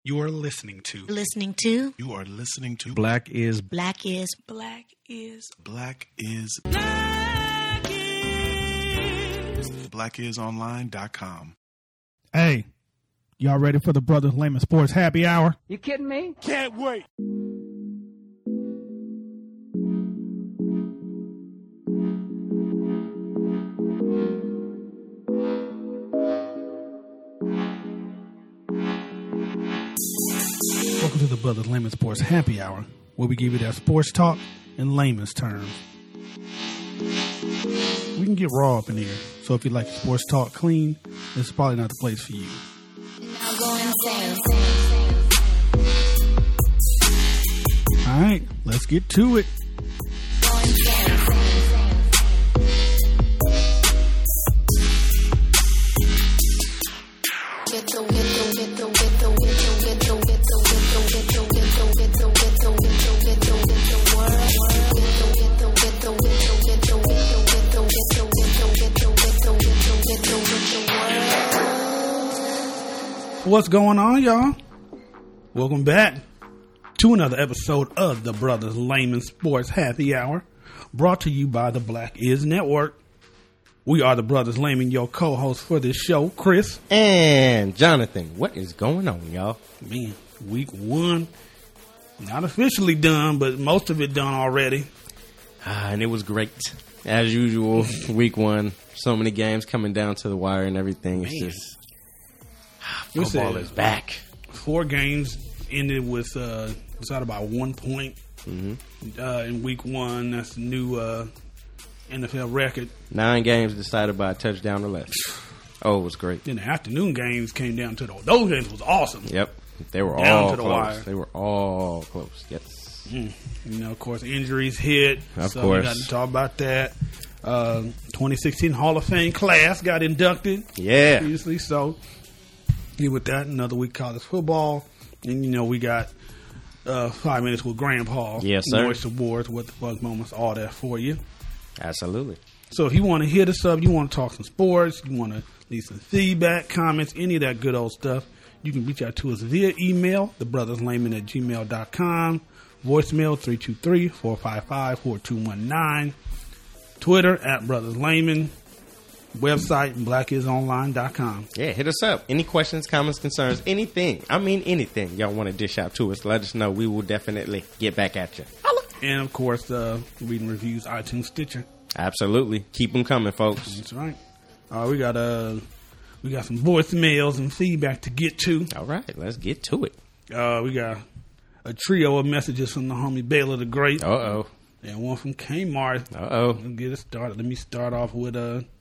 You are listening to. You are listening to. Black is. BlackIsOnline.com. Hey, y'all ready for the Brothers Layman Sports Happy Hour? You kidding me? Can't wait. Welcome to the Brothers Layman Sports Happy Hour, where we give you that sports talk in layman's terms. We can get raw up in here, so if you like sports talk clean, this is probably not the place for you. Now go insane. All right, let's get to it. Go insane. What's going on, y'all? Welcome back to another episode of the Brothers Layman Sports Happy Hour, brought to you by the Black Is Network. We are the Brothers Layman, your co-host for this show, Chris. And Jonathan. What is going on, y'all? Man, week one, not officially done, but most of it done already. And it was great. As usual, week one, so many games coming down to the wire and everything. It's just, football is back. 4 games ended with, decided by 1 point in week one. That's the new NFL record. 9 games decided by a touchdown or less. Oh, it was great. Then the afternoon games came down to those games was awesome. Yep. They were Down all to the close. wire. They were all close. Yes. You know, of course, injuries hit. Of so course. we got to talk about that. 2016 Hall of Fame class got inducted. Yeah. Previously, so here with that, another week college football. And, you know, we got 5 minutes with Grandpa. Yes, sir. Voice awards, what the fuck moments, all that for you. Absolutely. So if you want to hit us up, you want to talk some sports, you want to leave some feedback, comments, any of that good old stuff, you can reach out to us via email, thebrotherslayman@gmail.com, voicemail 323-455-4219, Twitter @brotherslayman, website blackisonline.com. Yeah, hit us up. Any questions, comments, concerns, anything. I mean, anything y'all want to dish out to us, let us know. We will definitely get back at you. And, of course, reading reviews, iTunes, Stitcher. Absolutely. Keep them coming, folks. That's right. We got some voicemails and feedback to get to. All right, let's get to it. We got a trio of messages from the homie Baylor the Great. Uh-oh. And one from Kmart. Uh-oh. Let's get it started. Let me start off with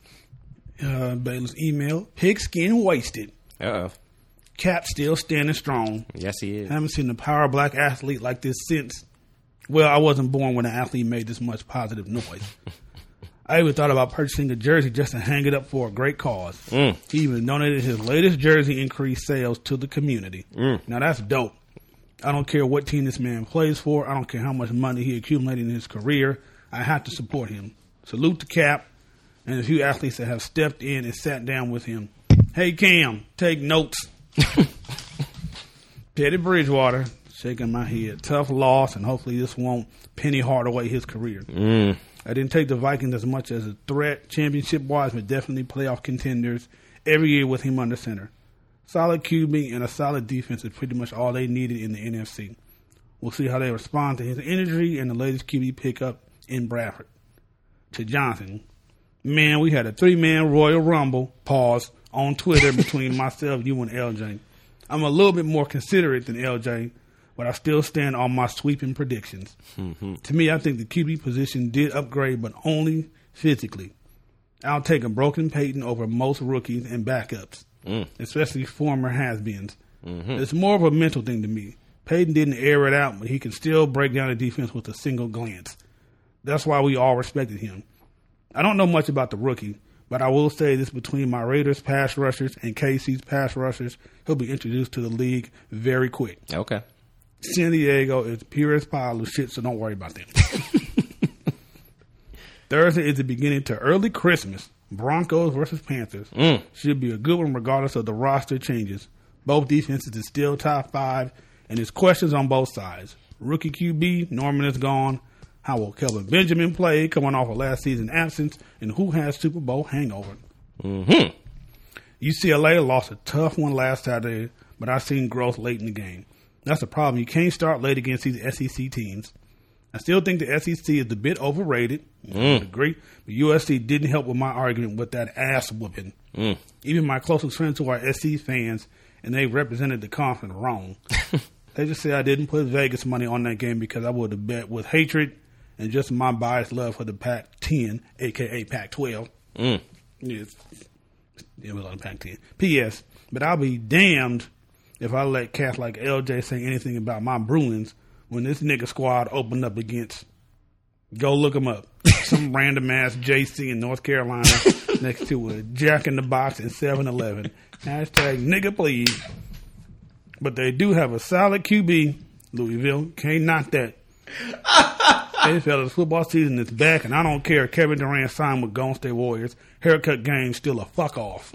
Baylor's email. Pigskin wasted. Uh-oh. Cap still standing strong. Yes, he is. Haven't seen a power black athlete like this since. Well, I wasn't born when an athlete made this much positive noise. I even thought about purchasing a jersey just to hang it up for a great cause. He even donated his latest jersey, increased sales to the community. Now, that's dope. I don't care what team this man plays for. I don't care how much money he accumulated in his career. I have to support him. Salute to Cap and a few athletes that have stepped in and sat down with him. Hey, Cam, take notes. Teddy Bridgewater, shaking my head. Tough loss, and hopefully this won't penny hard away his career. I didn't take the Vikings as much as a threat championship-wise, but definitely playoff contenders every year with him under center. Solid QB and a solid defense is pretty much all they needed in the NFC. We'll see how they respond to his injury and the latest QB pickup in Bradford. To Johnson, man, we had a 3-man Royal Rumble, on Twitter between myself, you, and LJ. I'm a little bit more considerate than LJ, but I still stand on my sweeping predictions. To me, I think the QB position did upgrade, but only physically. I'll take a broken Peyton over most rookies and backups, especially former has-beens. It's more of a mental thing to me. Peyton didn't air it out, but he can still break down a defense with a single glance. That's why we all respected him. I don't know much about the rookie, but I will say this: between my Raiders pass rushers and KC's pass rushers, he'll be introduced to the league very quick. Okay. San Diego is the purest pile of shit, so don't worry about that. Thursday is the beginning to early Christmas. Broncos versus Panthers. Should be a good one regardless of the roster changes. Both defenses is still top 5, and there's questions on both sides. Rookie QB, Norman is gone. How will Kelvin Benjamin play coming off of last season's absence? And who has Super Bowl hangover? Mm-hmm. UCLA lost a tough one last Saturday, but I've seen growth late in the game. That's the problem. You can't start late against these SEC teams. I still think the SEC is a bit overrated. I agree. But USC didn't help with my argument with that ass whooping. Even my closest friends who are SC fans, and they represented the conference wrong. They just say I didn't put Vegas money on that game because I would have bet with hatred and just my biased love for the Pac-10, a.k.a. Pac-12. Yes. It was on Pac-10. P.S. But I'll be damned if I let cats like LJ say anything about my Bruins when this nigga squad opened up against, go look them up, some random-ass JC in North Carolina next to a Jack in the Box and 7-Eleven. Hashtag nigga please. But they do have a solid QB, Louisville. Can't knock that. Hey, fellas, football season is back, and I don't care. Kevin Durant signed with Golden State Warriors. Haircut game still a fuck off.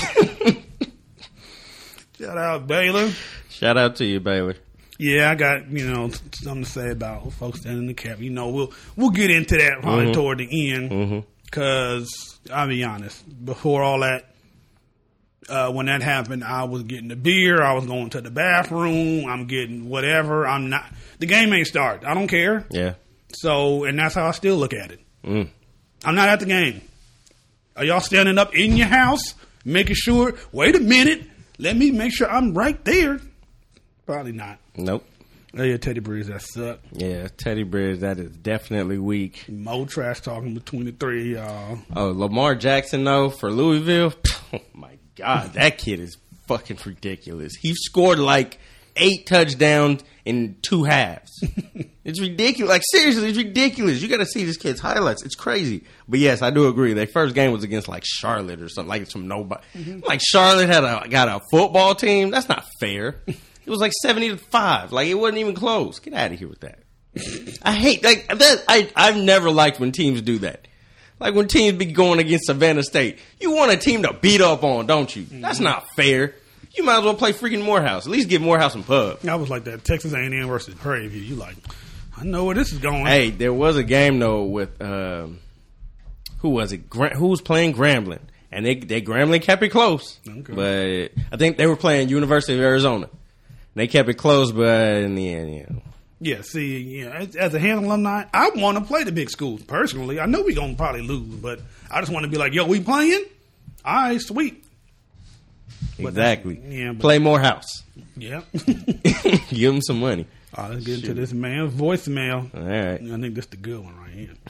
Shout out, Baylor. Shout out to you, Baylor. Yeah, I got, something to say about folks standing in the cap. We'll get into that probably toward the end. Because, I'll be honest, before all that, when that happened, I was getting a beer. I was going to the bathroom. I'm getting whatever. The game ain't started. I don't care. Yeah. So, and that's how I still look at it. I'm not at the game. Are y'all standing up in your house, making sure, wait a minute, let me make sure I'm right there? Probably not. Nope. Oh, yeah, Teddy Breeze, that sucked. Yeah, Teddy Breeze, that is definitely weak. Mo trash talking between the three of y'all. Oh, Lamar Jackson, though, for Louisville, oh, my God, that kid is fucking ridiculous. He scored like 8 touchdowns in 2 halves. It's ridiculous. Like, seriously, it's ridiculous. You got to see this kid's highlights. It's crazy. But, yes, I do agree. Their first game was against, like, Charlotte or something. Like, it's from nobody. Like, Charlotte got a football team. That's not fair. It was like 70-5. Like, it wasn't even close. Get out of here with that. I hate that. I've never liked when teams do that. Like when teams be going against Savannah State. You want a team to beat up on, don't you? That's not fair. You might as well play freaking Morehouse. At least give Morehouse some pub. I was like that. Texas A&M versus Prairie View. You like, I know where this is going. Hey, there was a game, though, with, who was it? Who was playing Grambling? And they Grambling kept it close. Okay. But I think they were playing University of Arizona. They kept it close, but in the end, Yeah, see, as a Hammond alumni, I want to play the big schools, personally. I know we're going to probably lose, but I just want to be like, yo, we playing? All right, sweet. Exactly. Play Morehouse. Yeah. Give them some money. All right, let's get into this man's voicemail. All right. I think this is the good one right here.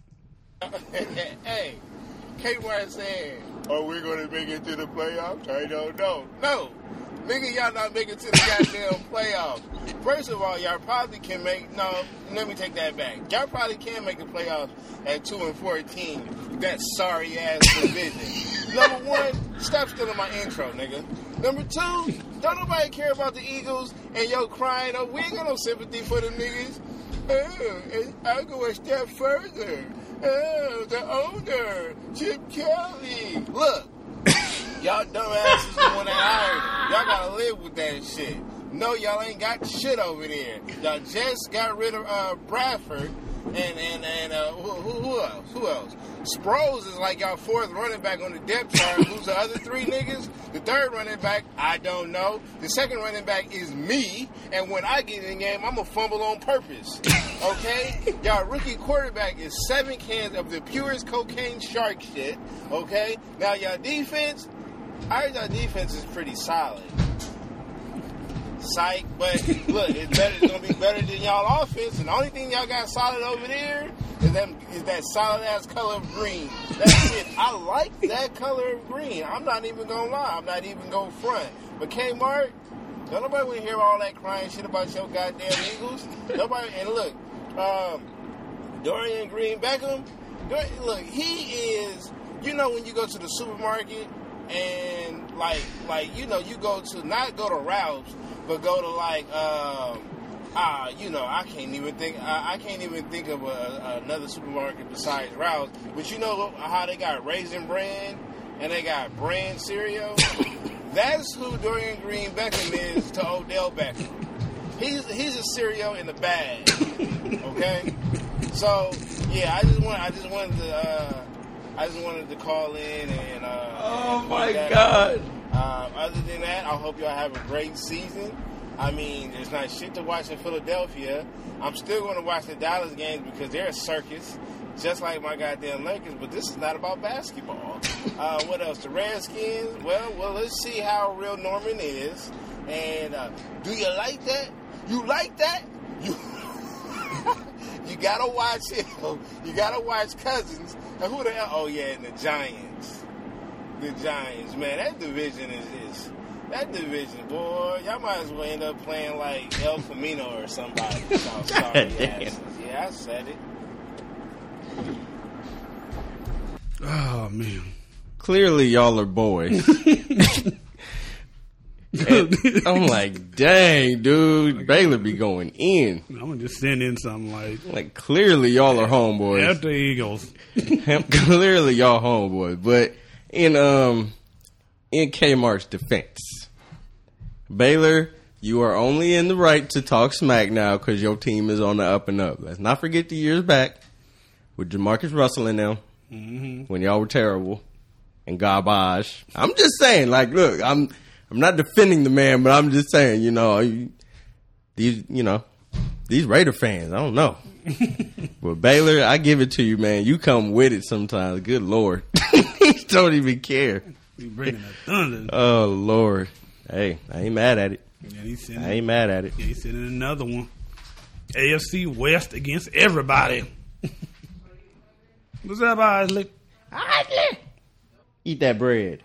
Hey, K-Y said, we're going to make it to the playoffs? I don't know. No. Nigga, y'all not making it to the goddamn playoffs. First of all, y'all probably can let me take that back. Y'all probably can make the playoffs at 2-14. That sorry ass division. Number one, stop stealing my intro, nigga. Number two, don't nobody care about the Eagles and yo crying. Oh, we ain't got no sympathy for them niggas. I'll go a step further. The owner, Chip Kelly. Look. Y'all dumbasses the one that hired him. Y'all gotta live with that shit. No, y'all ain't got shit over there. Y'all just got rid of Bradford and who else? Sproles is like y'all 4th running back on the depth chart. Who's the other 3 niggas? The 3rd running back, I don't know. The 2nd running back is me, and when I get in the game, I'm a fumble on purpose. Okay? Y'all rookie quarterback is 7 cans of the purest cocaine shark shit. Okay? Now y'all defense, I heard y'all defense is pretty solid. Psych, but look, it's gonna be better than y'all offense, and the only thing y'all got solid over there is that solid ass color of green. That's it. I like that color of green. I'm not even gonna lie. I'm not even gonna front. But Kmart, don't nobody want to hear all that crying shit about your goddamn Eagles. Nobody. And look, Dorian Green Beckham. Look, he is. You know when you go to the supermarket and you go to not go to Ralph's. But go to I can't even think of another supermarket besides Ralph's. But you know how they got Raisin Bran and they got Bran cereal. That's who Dorian Green Beckham is to Odell Beckham. He's a cereal in the bag. Okay? So, yeah, I just wanted to call in and Oh and my point that God. out. Other than that, I hope y'all have a great season. I mean, there's not shit to watch in Philadelphia. I'm still going to watch the Dallas games because they're a circus, just like my goddamn Lakers. But this is not about basketball. What else? The Redskins. Well, let's see how real Norman is. And do you like that? You like that? You gotta watch him. You gotta watch Cousins. And who the hell? Oh yeah, and the Giants. The Giants, man. That division is. That division, boy, y'all might as well end up playing like El Camino or somebody. Sorry, yeah, I said it. Oh, man. Clearly, y'all are boys. I'm like, dang, dude, Baylor be going in. I'm going to just send in something like clearly, y'all are homeboys. After Eagles. Clearly, y'all homeboys. But in Kmart's defense, Baylor, you are only in the right to talk smack now because your team is on the up and up. Let's not forget the years back with Jamarcus Russell in them when y'all were terrible and garbage. I'm just saying, like, look, I'm not defending the man, but I'm just saying, these Raider fans, I don't know. But Baylor, I give it to you, man. You come with it sometimes. Good Lord. Don't even care. You bringing the thunder. Oh, Lord. Hey, I ain't mad at it. Yeah, I ain't mad at it. Yeah, he's sending another one. AFC West against everybody. What's up, Isley? Isley! Eat that bread.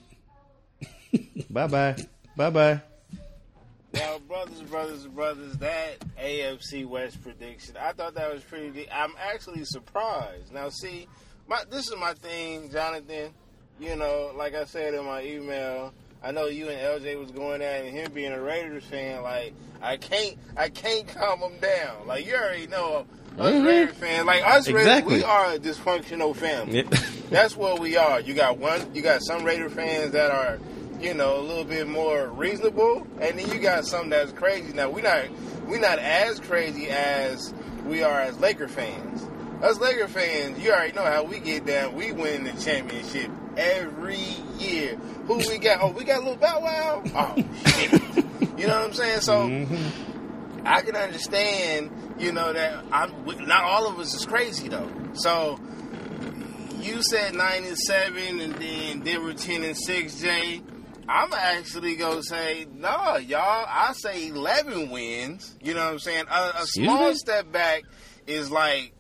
Bye-bye. Bye-bye. Now, brothers, that AFC West prediction, I thought that was pretty deep. I'm actually surprised. Now, see, this is my thing, Jonathan. Like I said in my email, I know you and LJ was going at it, and him being a Raiders fan, like, I can't calm him down. Like, you already know us Raiders fans. Like, us Exactly. Raiders, we are a dysfunctional family. Yep. That's what we are. You got some Raider fans that are, a little bit more reasonable, and then you got some that's crazy. Now, we're not as crazy as we are as Laker fans. Us Laker fans, you already know how we get down. We win the championship every year. Who we got? Oh, we got a little Bow Wow? Oh, shit. You know what I'm saying? So, I can understand, that not all of us is crazy, though. So, you said 9-7, and then they were 10-6, Jay. I'm actually going to say, no, y'all. I say 11 wins. You know what I'm saying? A small step back is like,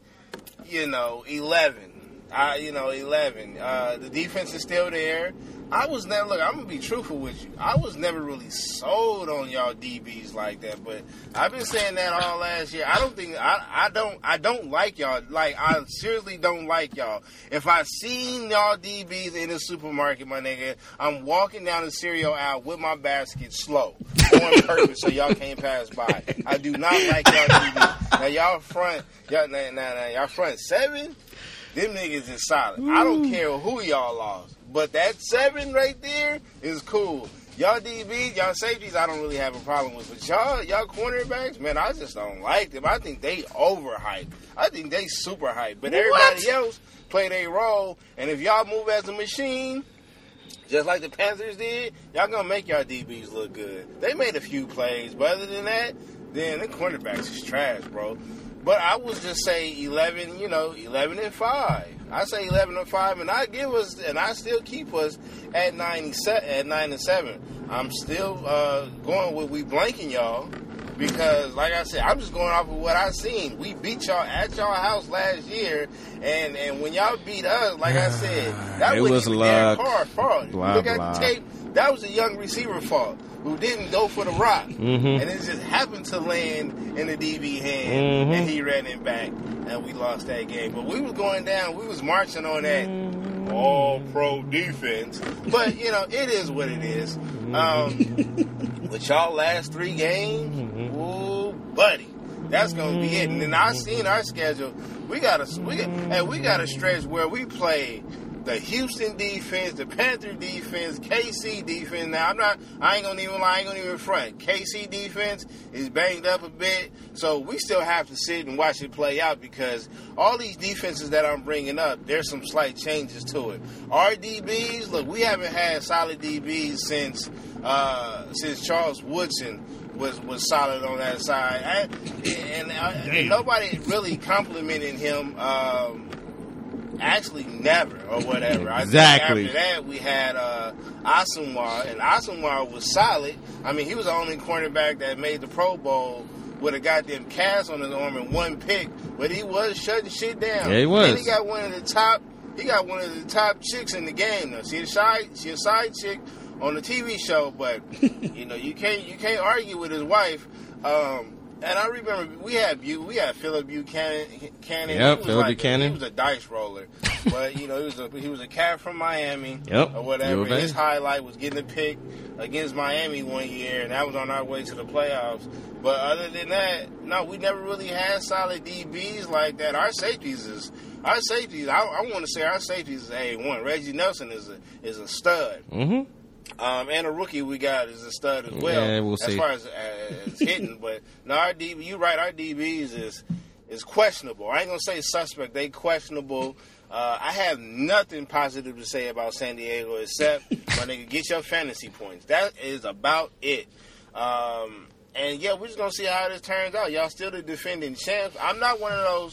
11. 11. The defense is still there. I'm going to be truthful with you. I was never really sold on y'all DBs like that, but I've been saying that all last year. I don't like y'all. Like, I seriously don't like y'all. If I seen y'all DBs in the supermarket, my nigga, I'm walking down the cereal aisle with my basket slow on purpose so y'all can't pass by. I do not like y'all DBs. Now, y'all front 7? Them niggas is solid. I don't care who y'all lost. But that 7 right there is cool. Y'all DBs, y'all safeties, I don't really have a problem with. But y'all cornerbacks, man, I just don't like them. I think they overhyped. I think they super hyped. But everybody else play their role. And if y'all move as a machine, just like the Panthers did, y'all gonna make y'all DBs look good. They made a few plays, but other than that, then the cornerbacks is trash, bro. But I would just say 11-5. I say 11-5, and I still keep us at 9-7. I'm still going with we blanking y'all because, like I said, I'm just going off of what I seen. We beat y'all at y'all house last year, and when y'all beat us, like I said, that wasn't even their fault. Look at the tape. That was a young receiver fault who didn't go for the rock. And it just happened to land in the DB hand, and he ran it back, and we lost that game. But we was going down. We was marching on that all-pro defense. But, it is what it is. With y'all last 3 games, ooh, buddy, that's going to be it. And then I seen our schedule. We got a stretch where we play the Houston defense, the Panther defense, KC defense. Now I ain't gonna even front. KC defense is banged up a bit, so we still have to sit and watch it play out because all these defenses that I'm bringing up, there's some slight changes to it. Our DBs, look, we haven't had solid DBs since Charles Woodson was solid on that side, and nobody really complimented him. Actually, never or whatever. Exactly. I think after that, we had Asamoah, and Asamoah was solid. I mean, he was the only cornerback that made the Pro Bowl with a goddamn cast on his arm and one pick, but he was shutting shit down. Yeah, he was. And he got one of the top chicks in the game. Now, she a side chick on the TV show, but you know you can't argue with his wife. And I remember we had Philip Buchanan. Yep, Philip Buchanan. He was a dice roller, but you know he was a cat from Miami, yep, or whatever. His highlight was getting a pick against Miami one year, and that was on our way to the playoffs. But other than that, no, we never really had solid DBs like that. Our safeties. I want to say our safeties is A1. Reggie Nelson is a stud. Mm-hmm. And a rookie we got is a stud as well. Yeah, we'll see. As far as hitting, but no, our DB, you're right. Our DBs is questionable. I ain't gonna say suspect. They questionable. I have nothing positive to say about San Diego except my nigga, get your fantasy points. That is about it. And yeah, we're just gonna see how this turns out. Y'all still the defending champs. I'm not one of those.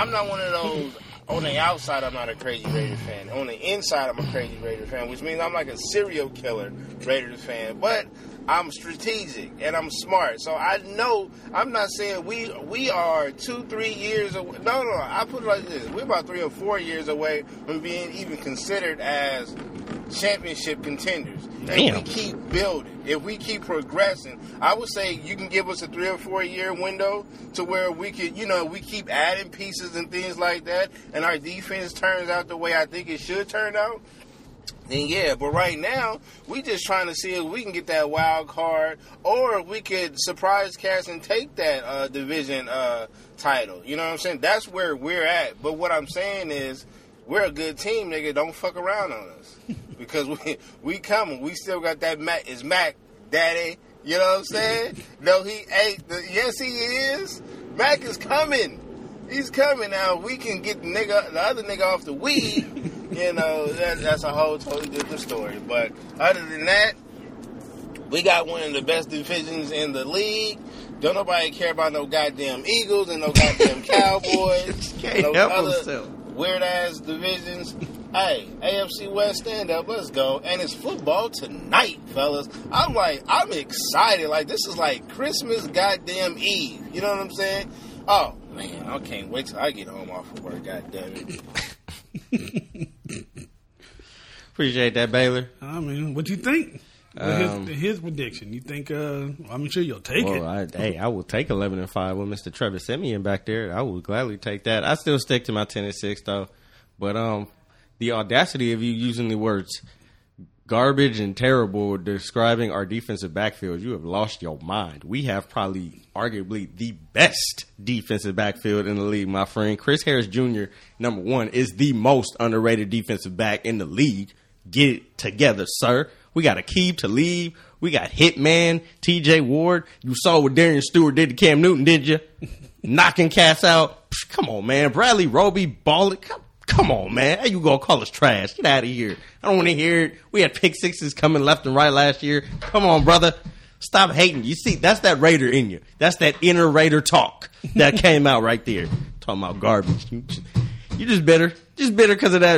On the outside, I'm not a crazy Raiders fan. On the inside, I'm a crazy Raiders fan, which means I'm like a serial killer Raiders fan. But I'm strategic and I'm smart. So I know, I'm not saying we are 2-3 years away. No, I put it like this. We're about 3 or 4 years away from being even considered as championship contenders. Damn. If we keep building, if we keep progressing, I would say you can give us a 3 or 4 year window to where we could, we keep adding pieces and things like that, and our defense turns out the way I think it should turn out. Then yeah, but right now we just trying to see if we can get that wild card, or if we could surprise cast and take that division title. You know what I'm saying? That's where we're at. But what I'm saying is, we're a good team, nigga. Don't fuck around on us. Because we coming. We still got that Mac. Is Mac daddy? You know what I'm saying? No, he ain't. Yes, he is. Mac is coming. He's coming now. We can get the other nigga off the weed. That's a whole totally different story. But other than that, we got one of the best divisions in the league. Don't nobody care about no goddamn Eagles and no goddamn Cowboys. Can't help himself. Weird ass divisions. Hey, AFC West, stand up, let's go. And it's football tonight, fellas. I'm excited. Like, this is like Christmas goddamn Eve. You know what I'm saying? Oh, man, I can't wait till I get home off of work, goddamn it. Appreciate that, Baylor. I mean, what you think? His prediction. You think, I'm sure you'll take it. I will take 11-5 with Mr. Trevor Siemian back there. I will gladly take that. I still stick to my 10-6 though. But the audacity of you using the words garbage and terrible describing our defensive backfield, you have lost your mind. We have probably arguably the best defensive backfield in the league, my friend. Chris Harris Jr., number one, is the most underrated defensive back in the league. Get it together, sir. We got Aqib Talib. We got Hitman, TJ Ward. You saw what Darian Stewart did to Cam Newton, did you? Knocking cats out. Come on, man. Bradley Roby, balling. Come on, man. How you gonna call us trash? Get out of here. I don't want to hear it. We had pick sixes coming left and right last year. Come on, brother. Stop hating. You see, that's that Raider in you. That's that inner Raider talk that came out right there. Talking about garbage. You just bitter. Just bitter because of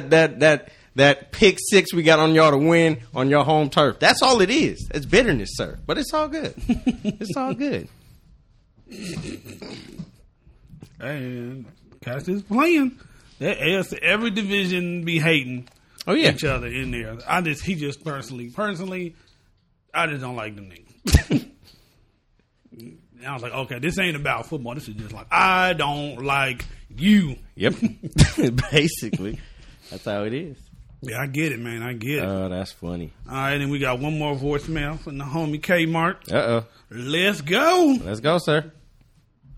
that pick six we got on y'all to win on your home turf. That's all it is. It's bitterness, sir. But it's all good. It's all good. Hey, Cass is playing. Every division be hating each other in there. He just personally, I just don't like them niggas. And I was like, okay, this ain't about football. This is just like, I don't like you. Yep. Basically. That's how it is. Yeah, I get it, man. I get it. Oh, that's funny. All right, and we got one more voicemail from the homie Kmart. Uh-oh. Let's go. Let's go, sir.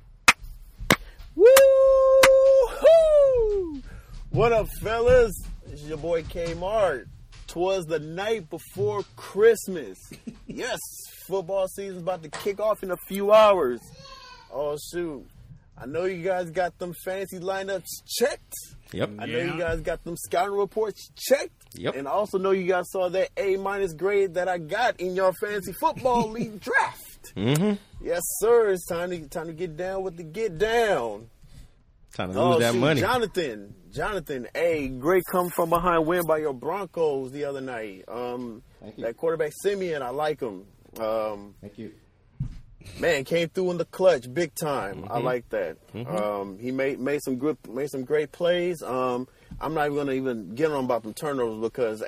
Woo-hoo! What up, fellas? This is your boy Kmart. 'Twas the night before Christmas. Yes, football season's about to kick off in a few hours. Oh, shoot. I know you guys got them fantasy lineups checked. Yep. I know you guys got them scouting reports checked. Yep. And I also know you guys saw that A- grade that I got in your fantasy football league draft. Mm-hmm. Yes, sir. It's time to get down with the get down. Time to lose that money. Jonathan, hey, great come from behind win by your Broncos the other night. Thank you. That quarterback Simeon, I like him. Thank you. Man, came through in the clutch, big time. Mm-hmm. I like that. He made some great plays. I'm not even gonna even get on about them turnovers because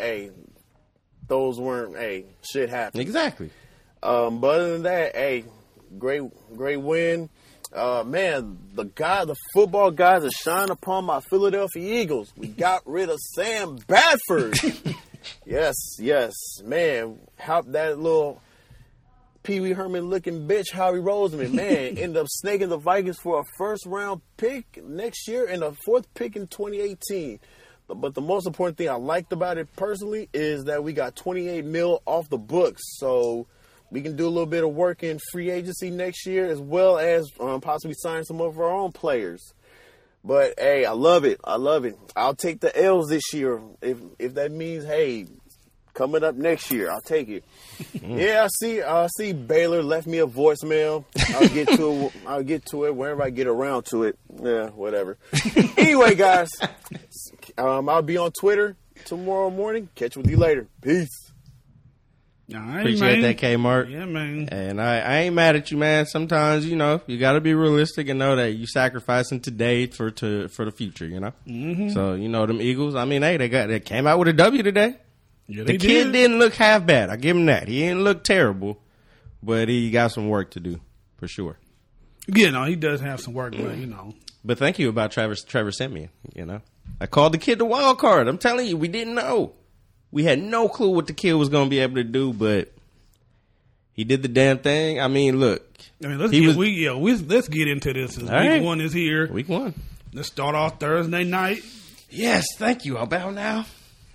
those weren't shit happened. Exactly. But other than that, great win. Man, the football guys are shining upon my Philadelphia Eagles. We got rid of Sam Bradford. yes, man. How that little Pee Wee Herman looking bitch, Howie Roseman, man, ended up snaking the Vikings for a first round pick next year and a fourth pick in 2018. But the most important thing I liked about it personally is that we got $28 million off the books. So we can do a little bit of work in free agency next year as well as possibly sign some of our own players. But, hey, I love it. I'll take the L's this year if that means, hey, coming up next year, I'll take it. Yeah, I see Baylor left me a voicemail. I'll get to it whenever I get around to it. Yeah, whatever. Anyway, guys, I'll be on Twitter tomorrow morning. Catch with you later. Peace. All right, Appreciate man. that, Kmart. Yeah, man. And I ain't mad at you, man. Sometimes, you got to be realistic and know that you sacrificing today for the future, Mm-hmm. So, them Eagles, I mean, they came out with a W today. Yeah, The kid didn't look half bad. I give him that. He didn't look terrible, but he got some work to do for sure. Yeah, no, he does have some work, but But thank you about Trevor Siemian. I called the kid the wild card. I'm telling you, we didn't know. We had no clue what the kid was going to be able to do, but he did the damn thing. I mean, look. let's get into this. Week right. 1 is here. Week 1. Let's start off Thursday night. Yes, thank you. I'll bow now.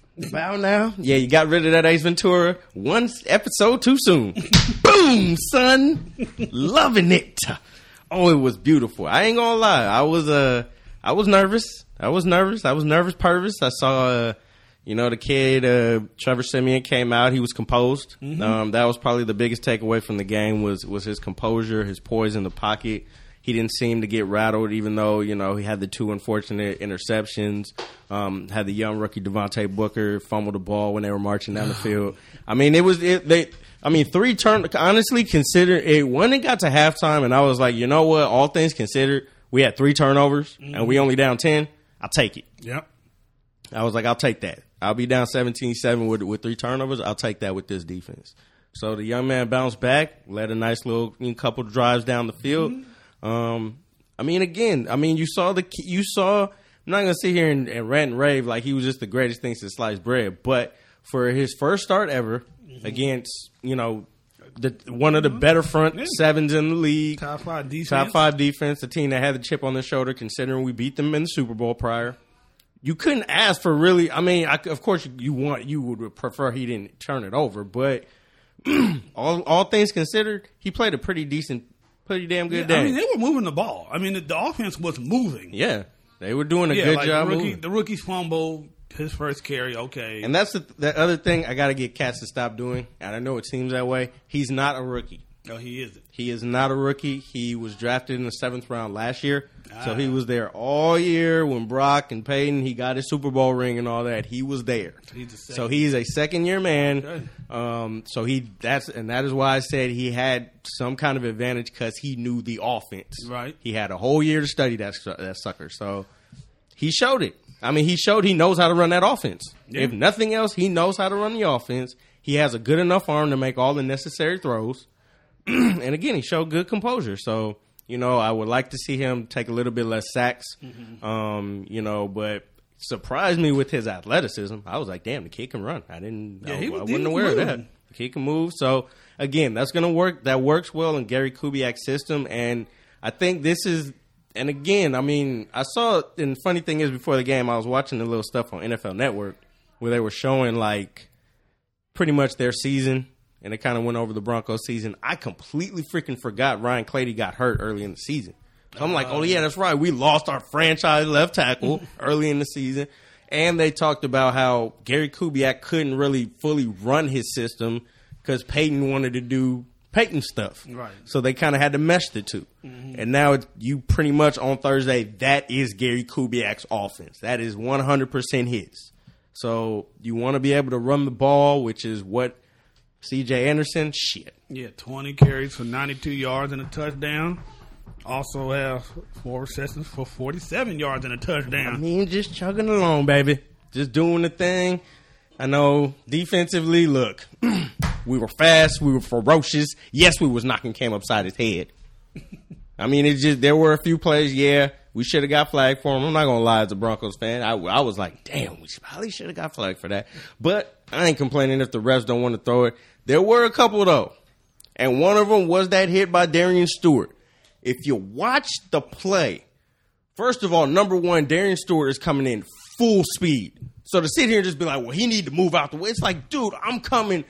Yeah, you got rid of that Ace Ventura one episode too soon. Boom, son. Loving it. Oh, it was beautiful. I ain't gonna lie. I was nervous. I was nervous. Purvis. I saw, the kid, Trevor Siemian came out. He was composed. Mm-hmm. That was probably the biggest takeaway from the game was his composure, his poise in the pocket. He didn't seem to get rattled, even though, he had the 2 unfortunate interceptions. Had the young rookie Devontae Booker fumble the ball when they were marching down the field. I mean, 3 turn. Honestly, consider it when it got to halftime, and I was like, you know what? All things considered, we had 3 turnovers, and we only down 10. I'll take it. Yep. I was like, I'll take that. I'll be down 17-7 with 3 turnovers. I'll take that with this defense. So the young man bounced back, led a nice little couple drives down the field. You saw. I'm not gonna sit here and rant and rave like he was just the greatest thing since sliced bread, but for his first start ever against one of the better front sevens in the league, Top 5 defense, the team that had the chip on their shoulder, considering we beat them in the Super Bowl prior. You couldn't ask for really. I mean, of course you would prefer he didn't turn it over, but all things considered, he played a pretty damn good day. I mean, they were moving the ball. I mean, the offense was moving. Yeah, they were doing a good job. The rookie's fumble, his first carry, okay. And that's the other thing I got to get Cats to stop doing. And I know it seems that way. He's not a rookie. No, he isn't. He is not a rookie. He was drafted in the 7th round last year. So he was there all year when Brock and Peyton, he got his Super Bowl ring and all that. He was there. So he's a second-year man. Okay. That is why I said he had some kind of advantage because he knew the offense. Right. He had a whole year to study that sucker. So he showed it. I mean, he showed he knows how to run that offense. Yeah. If nothing else, he knows how to run the offense. He has a good enough arm to make all the necessary throws. And again, he showed good composure. So, I would like to see him take a little bit less sacks. Mm-hmm. But surprised me with his athleticism. I was like, damn, the kid can run. I wasn't aware of that. The kid can move. So, again, that's going to work. That works well in Gary Kubiak's system. And I think this is And again, I mean, I saw, and the funny thing is, before the game, I was watching the little stuff on NFL Network where they were showing, like, pretty much their season, and it kind of went over the Broncos season. I completely freaking forgot Ryan Clady got hurt early in the season. So I'm like, oh, yeah, that's right. We lost our franchise left tackle early in the season. And they talked about how Gary Kubiak couldn't really fully run his system because Peyton wanted to do Peyton stuff. Right. So they kind of had to mesh the two. And now you pretty much on Thursday, that is Gary Kubiak's offense. That is 100% his. So you want to be able to run the ball, which is what C.J. Anderson, shit. Yeah, 20 carries for 92 yards and a touchdown. Also have 4 receptions for 47 yards and a touchdown. I mean, just chugging along, baby. Just doing the thing. I know defensively, look, we were fast, we were ferocious. Yes, we was knocking Cam upside his head. I mean, it's just, there were a few plays, yeah, we should have got flagged for him. I'm not going to lie as a Broncos fan. I was like, damn, we probably should have got flagged for that. But I ain't complaining if the refs don't want to throw it. There were a couple, though. And one of them was that hit by Darian Stewart. If you watch the play, first of all, number one, Darian Stewart is coming in full speed. So to sit here and just be like, well, he need to move out the way. It's like, dude, I'm coming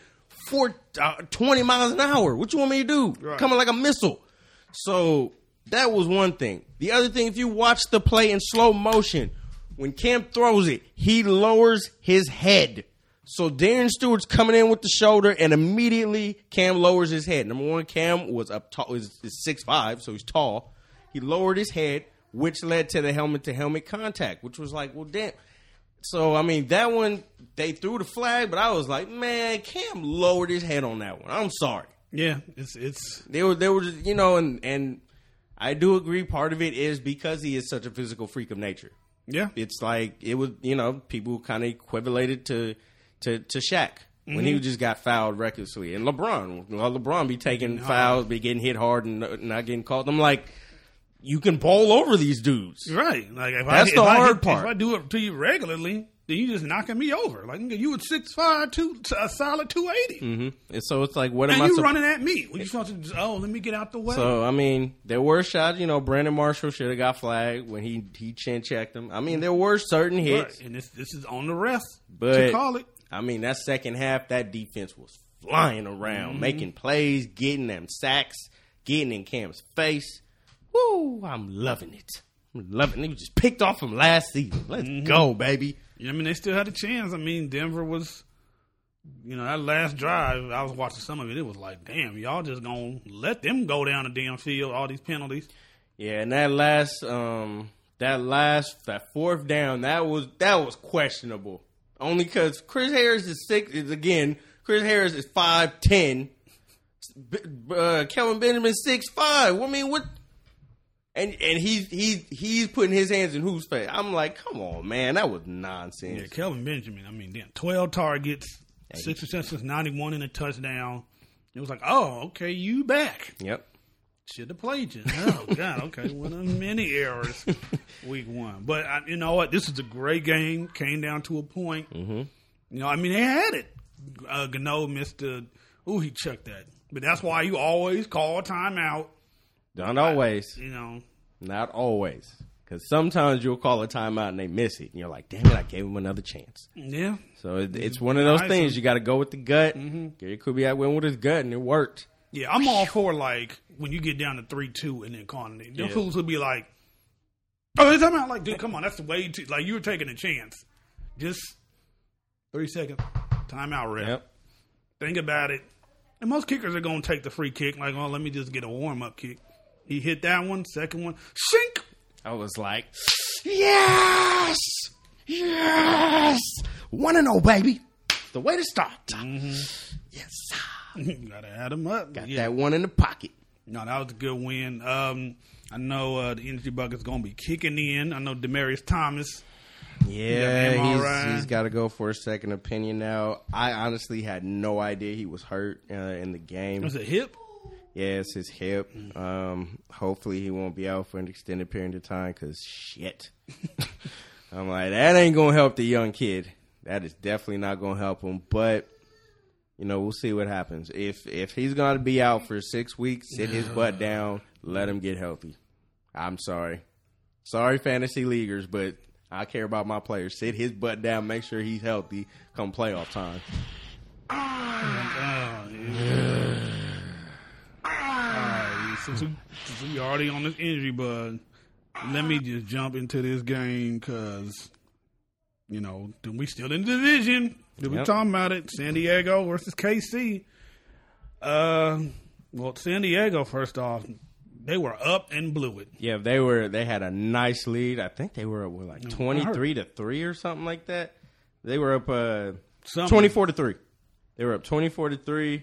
20 miles an hour. What you want me to do? Right. Coming like a missile. So that was one thing. The other thing, if you watch the play in slow motion, when Cam throws it, he lowers his head. So Darian Stewart's coming in with the shoulder, and immediately Cam lowers his head. Number one, Cam was up tall, is 6'5", so he's tall. He lowered his head, which led to the helmet-to-helmet contact, which was like, well, damn. So, I mean, that one, they threw the flag, but I was like, man, Cam lowered his head on that one. I'm sorry. Yeah, it's They were just, you know, and I do agree part of it is because he is such a physical freak of nature. yeah. It's like, it was, you know, people kind of equivalated to Shaq when he just got fouled recklessly. And LeBron be taking fouls, be getting hit hard and not getting called. I'm like, you can bowl over these dudes. Right. Like That's the hard part. If I do it to you regularly, then you just knocking me over. Like you at 6'5", a solid 280. Mm-hmm. And so it's like, what am And I you supposed running at me? What you supposed to just, let me get out the way. So, I mean, there were shots, you know, Brandon Marshall should have got flagged when he chin checked him. I mean, there were certain hits. Right. And this is on the refs But, to call it. I mean, that second half, that defense was flying around, making plays, getting them sacks, getting in Cam's face. Woo, I'm loving it. I'm loving it. He was just picked off from last season. Let's go, baby. Yeah, I mean, they still had a chance. I mean, Denver was, that last drive, I was watching some of it. It was like, damn, y'all just going to let them go down the damn field, all these penalties. Yeah, and that fourth down, that was questionable. Only because Chris Harris is 5'10". Kelvin Benjamin 6'5". I mean, what? And he's putting his hands in whose face? I'm like, come on, man, that was nonsense. Yeah, Kelvin Benjamin. I mean, damn, 12 targets, 6 receptions, 91 in a touchdown. It was like, oh, okay, you back. Yep. Should have played you. Oh, God, okay. One of many errors week one. But you know what? This is a great game. Came down to a point. Mm-hmm. I mean, they had it. Gano missed he chucked that. But that's why you always call a timeout. Not always. Not always. Because sometimes you'll call a timeout and they miss it. And you're like, damn it, I gave him another chance. Yeah. So it's one of those things. You got to go with the gut. Gary Kubiak went with his gut, and it worked. Yeah, I'm all for, like, when you get down to 3-2 and then calling it. Them fools will be like, oh, they're talking about, like, dude, come on, that's the way to, like, you were taking a chance. Just 3 seconds. Timeout, ref. Yep. Think about it. And most kickers are going to take the free kick, like, oh, let me just get a warm-up kick. He hit that one, second one, shink! I was like, yes! Yes! 1-0, baby. The way to start. Yes. You got to add them up. Got that one in the pocket. No, that was a good win. I know the energy bucket's going to be kicking in. I know Demaryius Thomas. Yeah, he's got to go for a second opinion now. I honestly had no idea he was hurt in the game. Was it hip? Yeah, it's his hip. Hopefully he won't be out for an extended period of time because shit. I'm like, that ain't going to help the young kid. That is definitely not going to help him. But, we'll see what happens. If he's going to be out for 6 weeks, sit his butt down, let him get healthy. I'm sorry. Sorry, fantasy leaguers, but I care about my players. Sit his butt down, make sure he's healthy come playoff time. Since we already on this injury bug, let me just jump into this game because, we still in the division. We talking about it. San Diego versus KC. Well, San Diego, first off, they were up and blew it. Yeah, they had a nice lead. I think they were up with like 23-3 or something like that. They were up 24-3. They were up 24-3.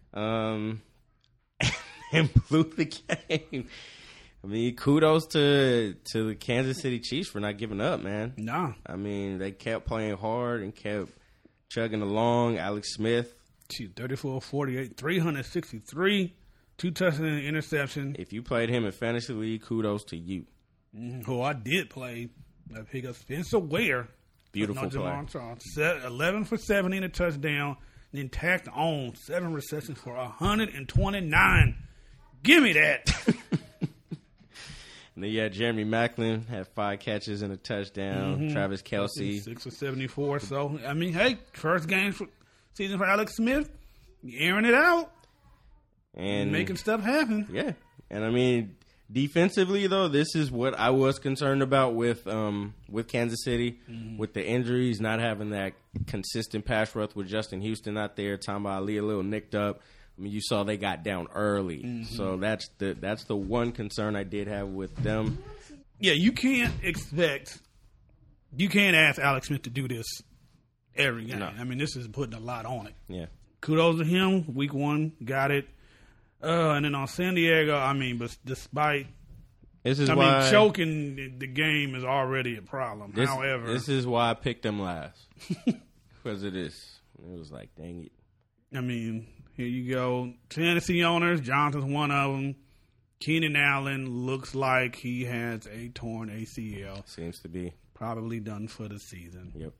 And blew the game. I mean, kudos to the Kansas City Chiefs for not giving up, man. Nah. I mean, they kept playing hard and kept chugging along. Alex Smith. 34-48, 363, 2 touchdowns and an interception. If you played him in Fantasy League, kudos to you. Who I did play. I picked up Spencer Ware. Beautiful play. 11 for 70 and a touchdown. Then tacked on 7 receptions for 129. Give me that. And then you had Jeremy Maclin had 5 catches and a touchdown. Travis Kelce 6 for 74. So I mean, hey, first game season for Alex Smith, airing it out and making stuff happen. Yeah, and I mean, defensively though, this is what I was concerned about with Kansas City, with the injuries, not having that consistent pass rush with Justin Houston out there. Tamba Ali a little nicked up. I mean, you saw they got down early, so that's the one concern I did have with them. Yeah, you can't ask Alex Smith to do this every game. No. I mean, this is putting a lot on it. Yeah, kudos to him. Week 1, got it. And then on San Diego, I mean, but despite choking the game is already a problem. However, this is why I picked them last because of this. It was like, dang it. I mean, here you go. Fantasy owners, Jonathan's one of them. Keenan Allen looks like he has a torn ACL. Seems to be. Probably done for the season. Yep.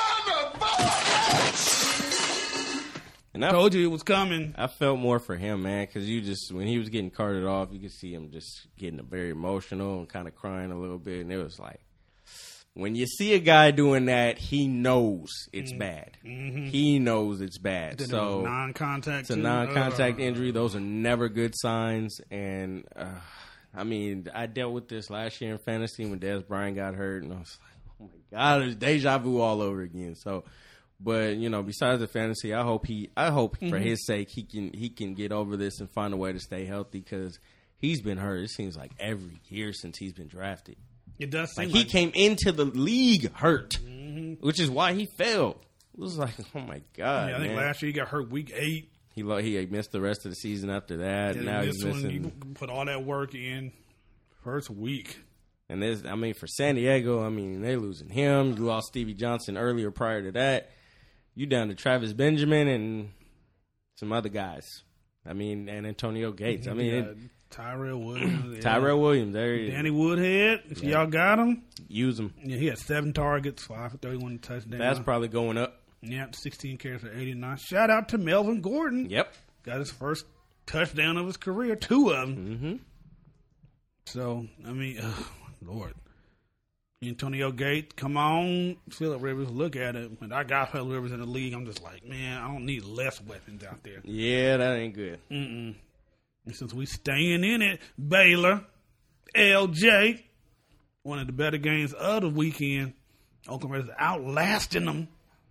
And I told you it was coming. I felt more for him, man, because when he was getting carted off, you could see him just getting very emotional and kind of crying a little bit. And it was like, when you see a guy doing that, he knows it's bad. He knows it's bad. Then so non-contact. It's a non-contact injury. Those are never good signs. And I mean, I dealt with this last year in fantasy when Dez Bryant got hurt, and I was like, oh my God, there's deja vu all over again. So. But besides the fantasy, I hope for his sake he can get over this and find a way to stay healthy because he's been hurt. It seems like every year since he's been drafted. It does seem like he came into the league hurt, which is why he failed. It was like, oh my God! Yeah, I think last year he got hurt week 8. He missed the rest of the season after that. Yeah, now he's missing. You put all that work in first week. And for San Diego, they're losing him. You lost Stevie Johnson earlier prior to that. You down to Travis Benjamin and some other guys. And Antonio Gates. Tyrell Williams. Tyrell Williams. There he is. Danny Woodhead. If y'all got him, use him. Yeah, he had 7 targets, 5 for 31 touchdowns. That's probably going up. Yep, 16 carries for 89. Shout out to Melvin Gordon. Yep, got his first touchdown of his career, 2 of them. So Lord. Antonio Gates, come on. Phillip Rivers, look at it. When I got Phillip Rivers in the league, I'm just like, man, I don't need less weapons out there. Yeah, that ain't good. And since we staying in it, Baylor, LJ, one of the better games of the weekend. Oakland Raiders outlasting them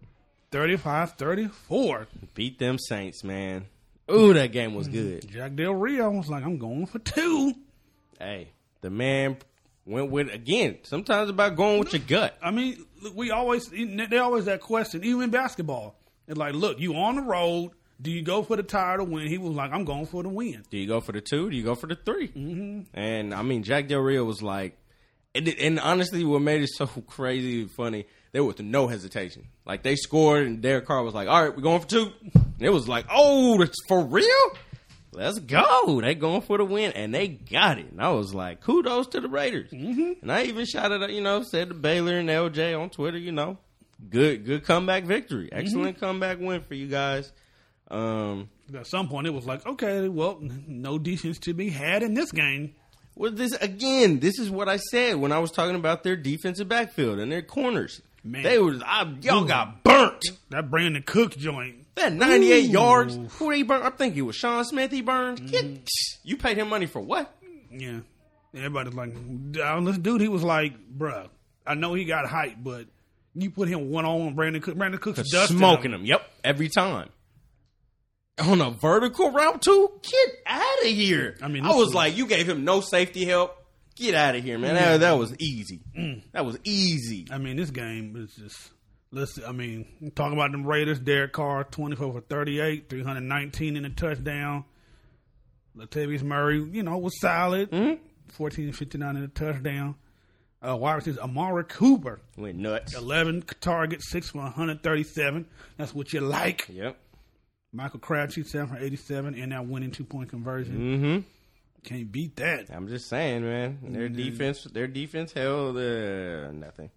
35-34. Beat them Saints, man. Ooh, that game was good. Jack Del Rio was like, I'm going for 2. Hey, the man went with, again, sometimes about going with your gut. Look, they always that question, even in basketball. It's like, look, you on the road. Do you go for the tie or the win? He was like, I'm going for the win. Do you go for the 2? Do you go for the 3? And, Jack Del Rio was like, and honestly, what made it so crazy and funny, there was no hesitation. Like, they scored, and Derek Carr was like, all right, we're going for 2. And it was like, oh, it's for real? Let's go. They going for the win, and they got it. And I was like, kudos to the Raiders. And I even shouted out, said to Baylor and LJ on Twitter, good comeback victory. Excellent comeback win for you guys. At some point, it was like, okay, well, no defense to be had in this game. Well, this is what I said when I was talking about their defensive backfield and their corners. Man. Y'all got burnt. That Brandon Cooks joint. That 98 Ooh. yards. Who he burned? I think it was Sean Smith he burned. You paid him money for what? Yeah. Everybody's like, this dude, he was like, bruh, I know he got hype, but you put him one-on-one, Brandon Cooks dusted Smoking him. Yep, every time. On a vertical route, too? Get out of here. I mean, I was like, you gave him no safety help. Get out of here, man. That was easy. That was easy. I mean, this game is just, talking about them Raiders, Derek Carr, 24 for 38, 319 in a touchdown. Latavius Murray, was solid. 14-59 in a touchdown. Wide receivers, Amari Cooper. Went nuts. 11 targets, 6 for 137. That's what you like. Yep. Michael Crabtree, 7 for 87, and that winning 2-point conversion. Mm-hmm. Can't beat that. I'm just saying, man. Their defense held nothing.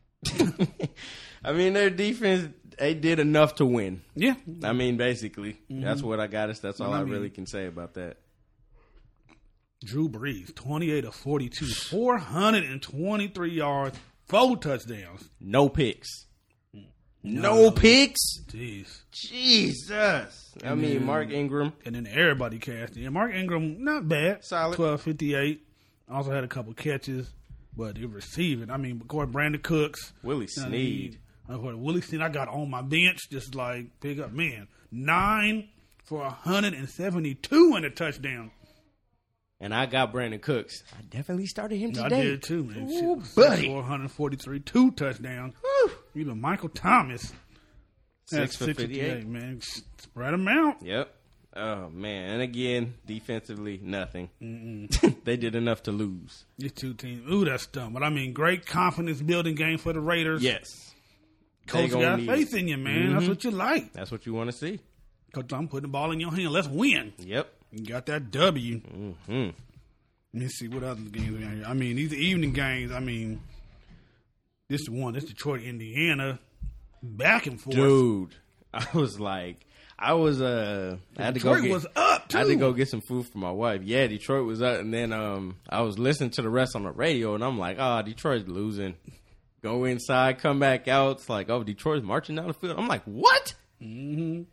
I mean, their defense, they did enough to win. Yeah. I mean, basically. That's what I got. That's all I really can say about that. Drew Brees, 28 of 42, 423 yards, 4 touchdowns. No picks. No picks? Jeez. Jesus. I mean, Mark Ingram. And then everybody cashed in. Mark Ingram, not bad. Solid. 12-58. Also had a couple catches, but he receiving. Of course, Brandon Cooks. Willie Snead. Willie Snead, I got on my bench, just like, pick up. Man, 9 for 172 and a touchdown. And I got Brandon Cooks. I definitely started him today. I did too, man. Ooh, buddy. 443, 2 touchdowns. Woo. Even Michael Thomas. 6 for 58. Man. Spread them out. Yep. Oh, man. And again, defensively, nothing. They did enough to lose. These two teams. Ooh, that's dumb. But great confidence building game for the Raiders. Yes. Coach got faith in you, man. That's what you like. That's what you want to see. Coach, I'm putting the ball in your hand. Let's win. Yep. You got that W. Mm-hmm. Let me see what other games we got here. These evening games, this one, this Detroit, Indiana, back and forth. Dude, I had to Detroit was up, too. I had to go get some food for my wife. Yeah, Detroit was up, and then I was listening to the rest on the radio, and I'm like, Detroit's losing. Go inside, come back out. It's like, Detroit's marching down the field. I'm like, what? Mm-hmm.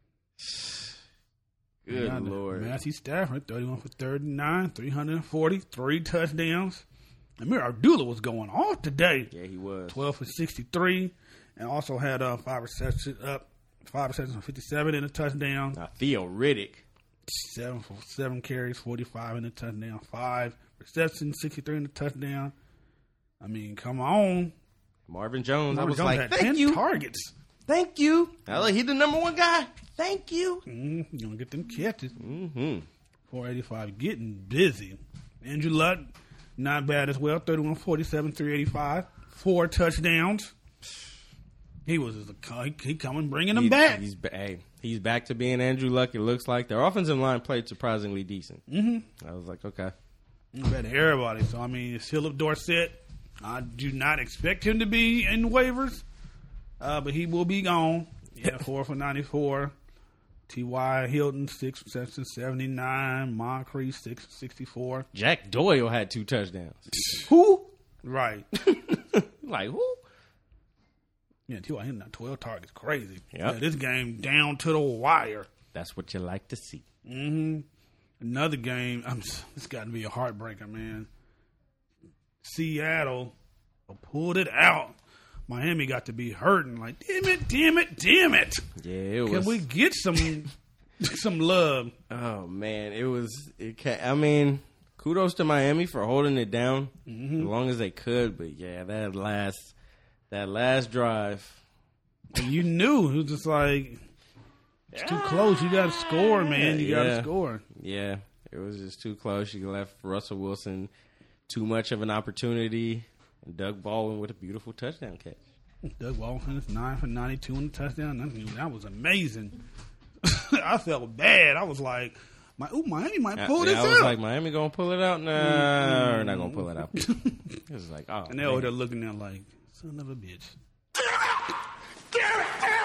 Good Lord. Matthew Stafford, 31 for 39, 340, 3 touchdowns. Amir Abdullah was going off today. Yeah, he was. 12 for 63, and also had 5 receptions for 57 in a touchdown. Theo Riddick. 7 carries, 45 in a touchdown. 5 receptions, 63 in a touchdown. Come on. Marvin Jones. I was Jones like, had thank 10 you. targets. Thank you. He's the number 1 guy. Thank you. You're going to get them catches. 485, getting busy. Andrew Luck, not bad as well. 31, 47, 385. 4 touchdowns. He coming, bringing them back. He's back to being Andrew Luck, it looks like. Their offensive line played surprisingly decent. I was like, okay. Better everybody. So, it's Philip Dorsett. I do not expect him to be in waivers, but he will be gone. Yeah, 4 for 94. T.Y. Hilton, 6 receptions, 79. Moncrief, 6 for 64. Jack Doyle had 2 touchdowns. Who? Right. Like, who? Yeah, T.Y. Hilton had 12 targets. Crazy. Yep. Yeah, this game down to the wire. That's what you like to see. Another game. It's got to be a heartbreaker, man. Seattle pulled it out. Miami got to be hurting. Like, damn it. Yeah, it was. Can we get some love? Oh, man. Kudos to Miami for holding it down as long as they could. But, yeah, that last drive. You knew. It was just like, it's too close. You got to score, man. You got to score. Yeah, it was just too close. You left Russell Wilson too much of an opportunity. And Doug Baldwin with a beautiful touchdown catch. Doug Baldwin is 9 for 92 in the touchdown. That was amazing. I felt bad. I was like, Miami might pull this out. I was like, Miami going to pull it out? No, we're not going to pull it out. It was like, oh. And they're over there looking at like, son of a bitch. Damn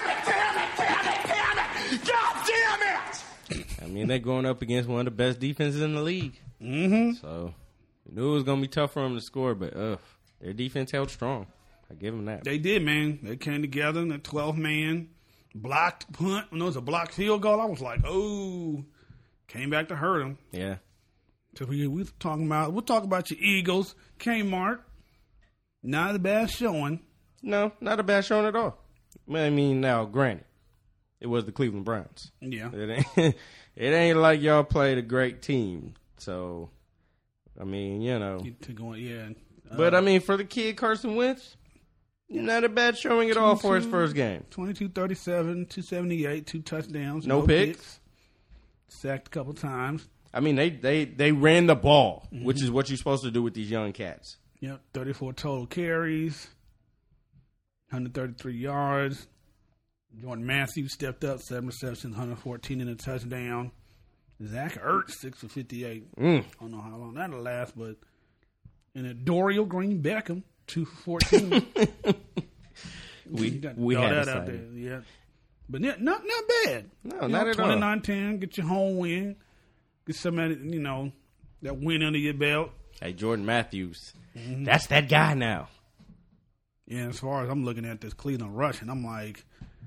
it! God damn it! They're going up against one of the best defenses in the league. So, Knew it was gonna be tough for them to score, but their defense held strong. I give them that. They did, man. They came together in the 12 man blocked punt. When it was a blocked field goal, I was like, oh, came back to hurt them. Yeah. So we'll talk about your Eagles, Kmart. Not a bad showing. No, not a bad showing at all. I mean, now, granted, it was the Cleveland Browns. Yeah. It ain't like y'all played a great team. So, I mean, you know. But, I mean, for the kid Carson Wentz, not a bad showing at all for his first game. 22-37, 278, 2 touchdowns. No picks. Sacked a couple times. I mean, they ran the ball, which is what you're supposed to do with these young cats. Yep, 34 total carries, 133 yards. Jordan Matthews stepped up, 7 receptions, 114 in a touchdown. Zach Ertz, 6 for 58. I don't know how long that'll last, but and Dorial Green Beckham, 2 for 14. we had that out there, yeah. But yeah, not bad. No, not at all. 29-10, get your home win. Get somebody, that win under your belt. Hey, Jordan Matthews, that's that guy now. Yeah, as far as I'm looking at this Cleveland rush, and I'm like,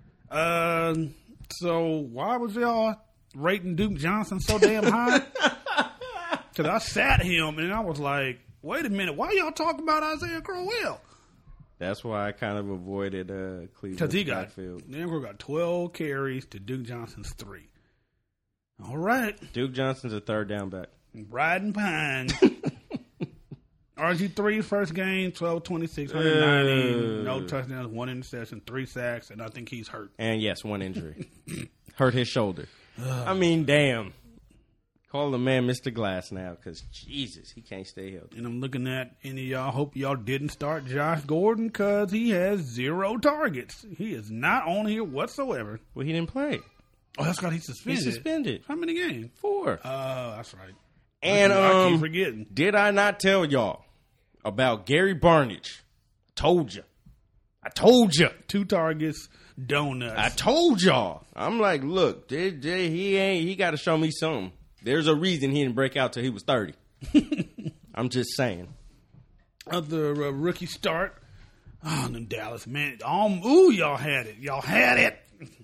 so why was y'all rating Duke Johnson so damn high? Because I sat him, and I was like, wait a minute, why y'all talking about Isaiah Crowell? That's why I kind of avoided Cleveland. Because he got 12 carries to Duke Johnson's 3. All right. Duke Johnson's a third down back. Riding Pine. RG3 first game, 12-26, 190. No touchdowns, 1 interception, 3 sacks, and I think he's hurt. And yes, 1 injury. Hurt his shoulder. I mean, damn. Call the man Mr. Glass now, because Jesus, he can't stay healthy. And I'm looking at any of y'all. Hope y'all didn't start Josh Gordon because he has 0 targets. He is not on here whatsoever. Well, he didn't play. Oh, that's because he's suspended. He's suspended. How many games? 4. Oh, that's right. And I keep forgetting. Did I not tell y'all about Gary Barnidge? Told you. 2 targets, donuts. I told y'all. I'm like, look, he got to show me something. There's a reason he didn't break out till he was 30. I'm just saying. Other rookie start. Oh, them Dallas, man. Y'all had it. Y'all had it.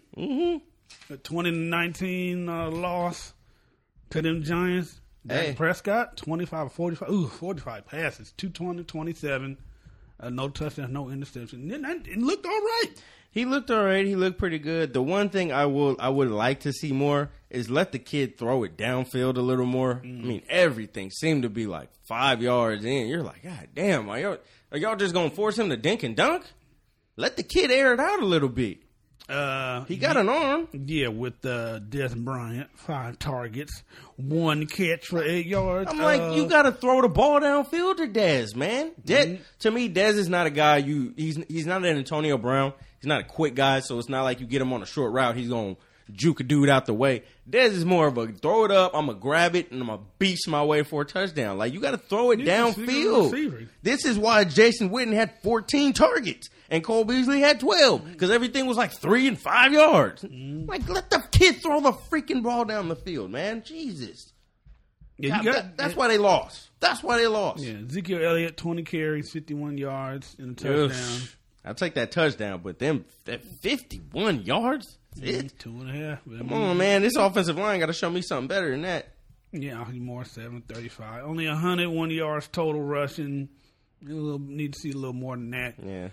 The 20-19 loss to them Giants. Dak Prescott, 25-45. 45 passes, 220-27. No touchdowns, no interception. It looked all right. He looked all right. He looked pretty good. The one thing I would like to see more is let the kid throw it downfield a little more. I mean, everything seemed to be like 5 yards in. You're like, God damn, are y'all just going to force him to dink and dunk? Let the kid air it out a little bit. He got an arm. Yeah, with Des Bryant, 5 targets, 1 catch for 8 yards. I'm like, you got to throw the ball downfield to Des, man. To me, Des is not a guy he's not an Antonio Brown. He's not a quick guy, so it's not like you get him on a short route, he's going to juke a dude out the way. Des is more of a throw it up, I'm going to grab it, and I'm going to beast my way for a touchdown. Like, you got to throw it downfield. This is why Jason Witten had 14 targets. And Cole Beasley had 12 because everything was like 3 and 5 yards. Like, let the kid throw the freaking ball down the field, man. Jesus. Yeah, that's why they lost. That's why they lost. Yeah, Ezekiel Elliott, 20 carries, 51 yards, and a touchdown. I'll take that touchdown, but that 51 yards? That's it? 2.5. Come on, man. This offensive line got to show me something better than that. Yeah, more 735. Only 101 yards total rushing. Need to see a little more than that. Yeah.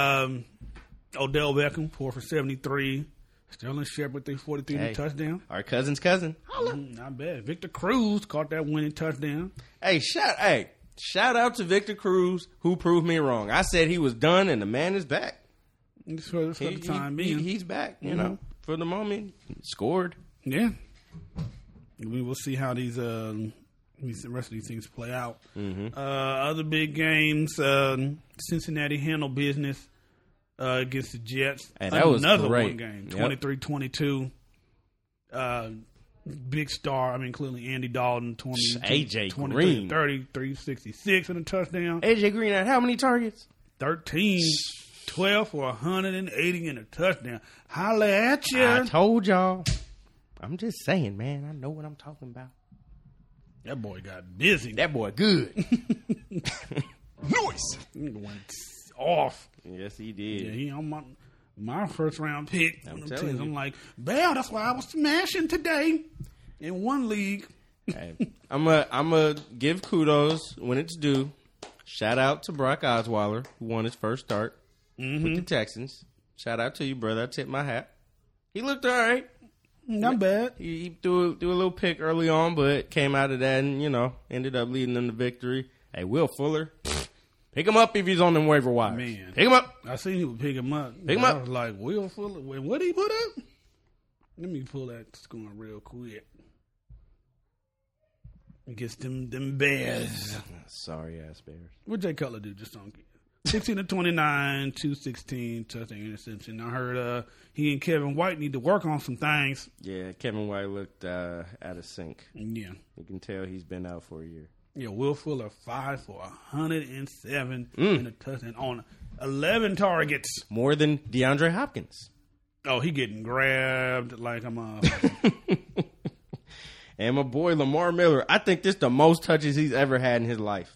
Odell Beckham, 4 for 73. Sterling Shepard, 343 touchdown. Our cousin's cousin. Not bad. Victor Cruz caught that winning touchdown. Shout out to Victor Cruz, who proved me wrong. I said he was done, and the man is back. For the time being. He's back, you know, for the moment. Scored. Yeah. We will see how the rest of these things play out. Other big games, Cincinnati handled business against the Jets. Hey, that was another great. One game, 23-22. Big star, clearly Andy Dalton, AJ Green, 30, 366 and a touchdown. AJ Green had how many targets? 13, 12 for 180 and a touchdown. Holla at you! I told y'all. I'm just saying, man. I know what I'm talking about. That boy got busy. That boy good. Noise. He went off. Yes, he did. Yeah, he on my first round pick. I'm telling you. I'm like, Bell, that's why I was smashing today in one league. Hey, I'm a give kudos when it's due. Shout out to Brock Osweiler, who won his first start with the Texans. Shout out to you, brother. I tip my hat. He looked all right. Not bad. He threw a little pick early on, but came out of that and, ended up leading them to victory. Hey, Will Fuller, pick him up if he's on them waiver wires. Man. Pick him up. I seen he would pick him up. Pick him I up. was like, Will Fuller. Wait, what did he put up? Let me pull that score real quick. Against them Bears. Sorry ass Bears. What Jay Cutler do just on 16 to 29, 216, touchdown interception. I heard he and Kevin White need to work on some things. Yeah, Kevin White looked out of sync. Yeah. You can tell he's been out for a year. Yeah, Will Fuller 5 for 107 and a touchdown on 11 targets. More than DeAndre Hopkins. Oh, he getting grabbed like I'm And my boy Lamar Miller, I think this is the most touches he's ever had in his life.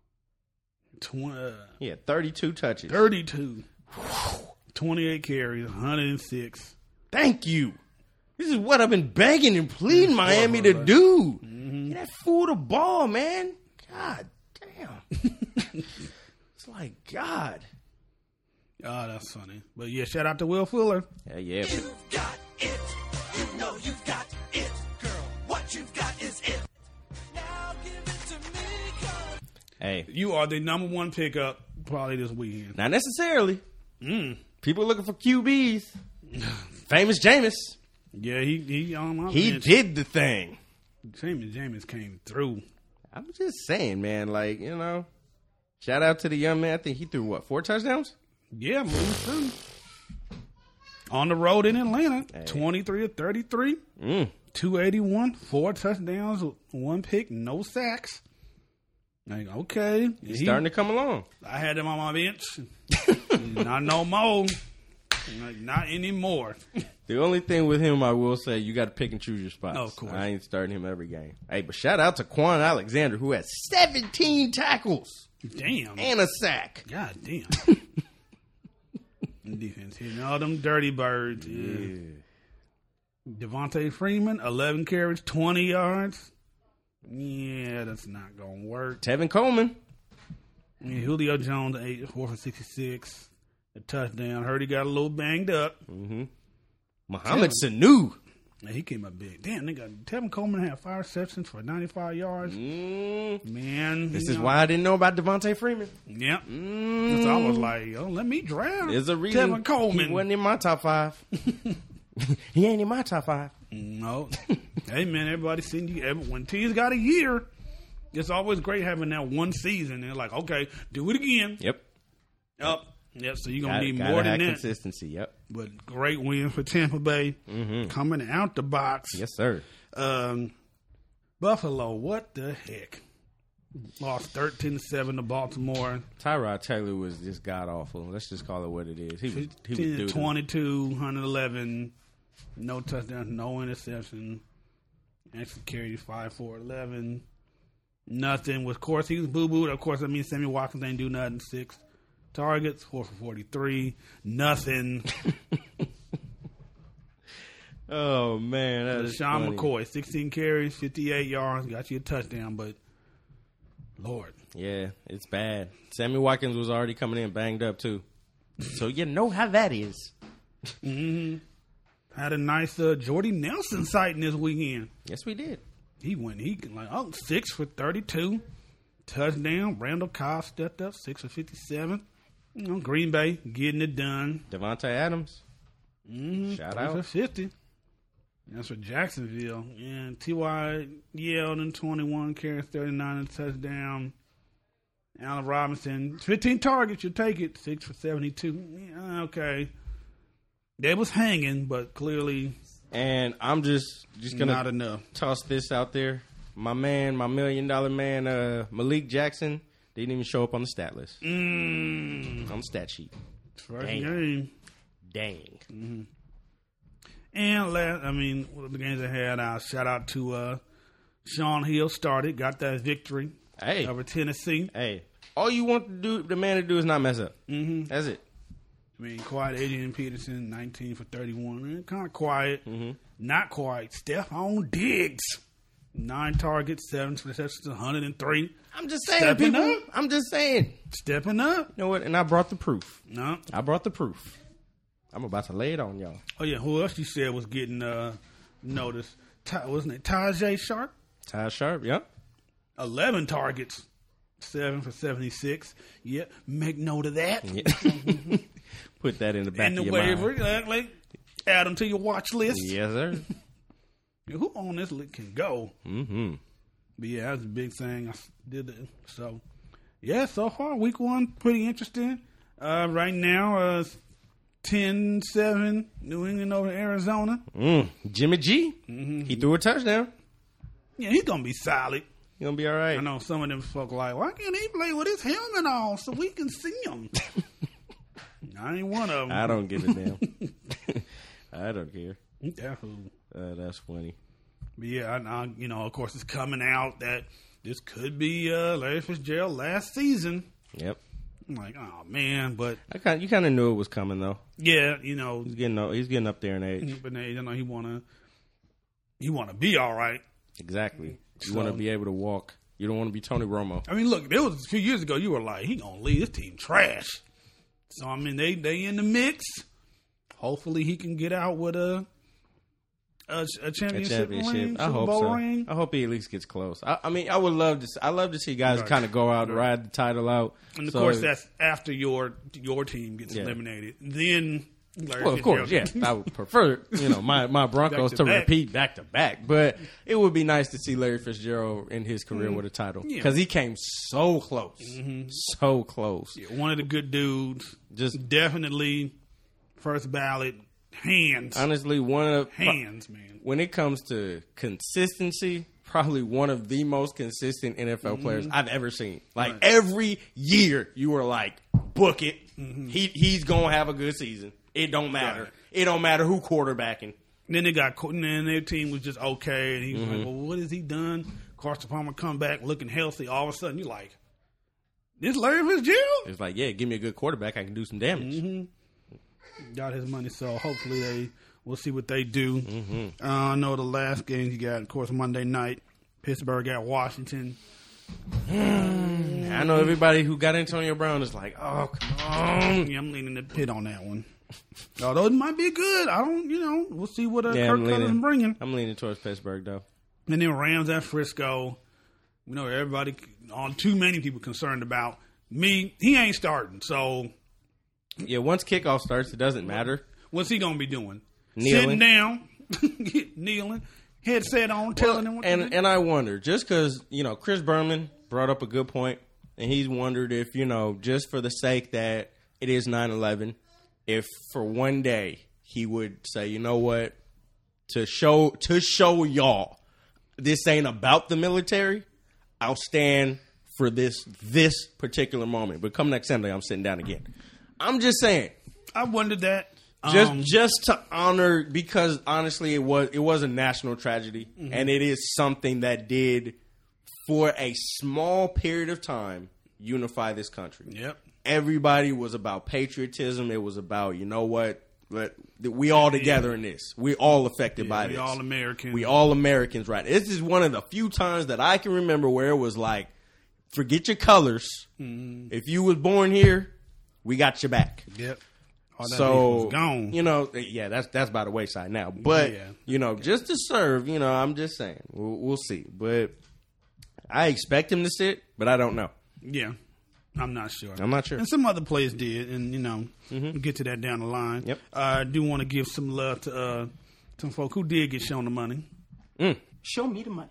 He had 32 touches. 32. 28 carries, 106. Thank you. This is what I've been begging and pleading Miami to do. Get that fool the ball, man. God damn. It's like, God. Oh, that's funny. But yeah, shout out to Will Fuller. Yeah. You've got it. You know you've got it, girl. What you've got is it. Now give it to me, come. Hey, You are the number one pickup probably this weekend. not necessarily. People looking for QBs. Famous Jameis. Yeah, he on my He bench. did the thing. Jameis came through. I'm just saying, man. Like, shout out to the young man. I think he threw, 4 touchdowns? Yeah, man. On the road in Atlanta, 23 of 33, 281, 4 touchdowns, 1 pick, no sacks. Like, okay. He's starting to come along. I had him on my bench. Not no more. Like, not anymore. The only thing with him, I will say, you got to pick and choose your spots. Of course. I ain't starting him every game. Hey, but shout out to Quan Alexander, who has 17 tackles Damn. and a sack. God damn. Defense hitting all them dirty birds. Yeah. Devontae Freeman, 11 carries, 20 yards. Yeah, that's not going to work. Tevin Coleman. Yeah, Julio Jones, 4 for 66. A touchdown. Heard he got a little banged up. Muhammad Sanu. Yeah, he came up big. Damn, nigga. Tevin Coleman had 5 receptions for 95 yards. Man. This is why I didn't know about Devontae Freeman. Yep. So I was like, let me draft There's a reason Tevin Coleman. he wasn't in my top 5. He ain't in my top 5. No. Hey, man, everybody seen you. When teams got a year, it's always great having that one season. They're like, okay, do it again. Yep. Yep, so you're going to need Gotta more have than that. consistency. Yep. But great win for Tampa Bay. Coming out the box. Yes, sir. Buffalo, what the heck? Lost 13-7 to Baltimore. Tyrod Taylor was just god awful. Let's just call it what it is. He was 15 22, 111. No touchdowns, no interception. Actually carried 5 for 11. Nothing. Of course, he was boo-booed. Of course, I mean, Sammy Watkins ain't do nothing. 6 targets, 4 for 43. Nothing. Oh, man. That is Sean funny. McCoy, 16 carries, 58 yards. Got you a touchdown, but Lord. Yeah, it's bad. Sammy Watkins was already coming in banged up, too. So you know how that is. Had a nice Jordy Nelson sighting this weekend. Yes, we did. He 6 for 32. Touchdown. Randall Cobb stepped up, 6 for 57. Green Bay getting it done. Devontae Adams. Shout 3 for out. 50. That's for Jacksonville. And T.Y. Yeldon, 21 carries, 39 and touchdown. Allen Robinson, 15 targets. You take it. 6 for 72. Yeah, okay. They was hanging, but clearly And I'm just going not to enough. toss this out there. My man, my $1 million man, Malik Jackson, didn't even show up on the stat list. On the stat sheet. First Damn. game. Dang. And the games I had, shout out to Sean Hill started, got that victory Hey. over Tennessee. Hey, all you want the man to do is not mess up. Mm-hmm. That's it. I mean, quiet Adrian Peterson, 19 for 31. Kind of quiet. Mm-hmm. Not quiet. Stephon Diggs, 9 targets, 7 receptions, 103. I'm just saying, Stepping people. up. I'm just saying. Stepping up. You know what? And I brought the proof. No. I brought the proof. I'm about to lay it on y'all. Oh, yeah. Who else you said was getting noticed? Wasn't it Tajay Sharp? Ty Sharp, yep. 11 targets, 7 for 76. Yeah, make note of that. Yeah. Put that in the back And the of your waiver, mind. like, add them to your watch list. Yes, sir. Who on this list can go? Mm-hmm. But yeah, that's a big thing. I did it. So, yeah, so far, week 1, pretty interesting. Right now, 10-7, New England over Arizona. Jimmy G, he threw a touchdown. Yeah, he's going to be solid. He's going to be all right. I know some of them folk like, why can't he play with his helmet on so we can see him? I ain't one of them. I don't give a damn. I don't care. That fool. That's funny. But yeah, of course, it's coming out that this could be Larry Fitzgerald last season. Yep. I'm like, oh man, but You kind of knew it was coming though. yeah, He's getting up there in age. but I know he wanna be all right. Exactly. You So- want to be able to walk. You don't want to be Tony Romo. I mean, look, there was a few years ago you were like, he gonna leave this team trash. So I mean, they in the mix. Hopefully, he can get out with a championship ring, I Super hope Bowl so. ring. I hope he at least gets close. I mean, I would love to. I love to see guys Right. kind of go out and ride the title out. And of So- course, that's after your team gets Yeah. eliminated. Then, Larry Well, of course, yeah. Fitzgerald- I would prefer, my Broncos Back to to back. repeat back to back. But it would be nice to see Larry Fitzgerald in his career with a title. Yeah. Because he came so close. So close. One of the good dudes. Just Definitely first ballot. Hands. honestly, Hands, man. when it comes to consistency, probably one of the most consistent NFL players I've ever seen. Like Right. every year, you were like, book it. He's gonna have a good season. It don't matter. Right. It don't matter who quarterbacking. Then they got, and then their team was just okay. And he was like, well, what has he done? Carson Palmer come back looking healthy. All of a sudden, you're like, this Larry Fitzgerald? It's like, yeah, give me a good quarterback. I can do some damage. Got his money, so hopefully we'll see what they do. I know the last game you got, of course, Monday night, Pittsburgh at Washington. I know everybody who got Antonio Brown is like, oh, come on. Yeah, I'm leaning the pit on that one. Although it might be good. I don't, we'll see what Yeah, Kirk Cousins bringing. I'm leaning towards Pittsburgh, though. And then Rams at Frisco. We know everybody, too many people concerned about me. He ain't starting, so Yeah, once kickoff starts, it doesn't matter. what's he going to be doing? Kneeling. Sitting down, kneeling, headset on, telling him what to do. And I wonder, just because, Chris Berman brought up a good point, and he's wondered if, just for the sake that it is 9/11, if for one day he would say, you know what, to show y'all this ain't about the military, I'll stand for this particular moment. But come next Sunday, I'm sitting down again. I'm just saying. I wondered that. Just to honor, because honestly, it was a national tragedy, and it is something that did, for a small period of time, unify this country. Yep. Everybody was about patriotism. It was about, we all together in this. We all affected by we this. all Americans. We all Americans, right? This is one of the few times that I can remember where it was like, forget your colors. If you was born here, we got your back. Yep. All that So was gone. that's by the wayside now. But Yeah. just to serve, I'm just saying, we'll see. But I expect him to sit, but I don't know. Yeah. I'm not sure. I'm not sure. And some other players did, and we'll get to that down the line. Yep. I do want to give some love to some folk who did get shown the money. Show me the money.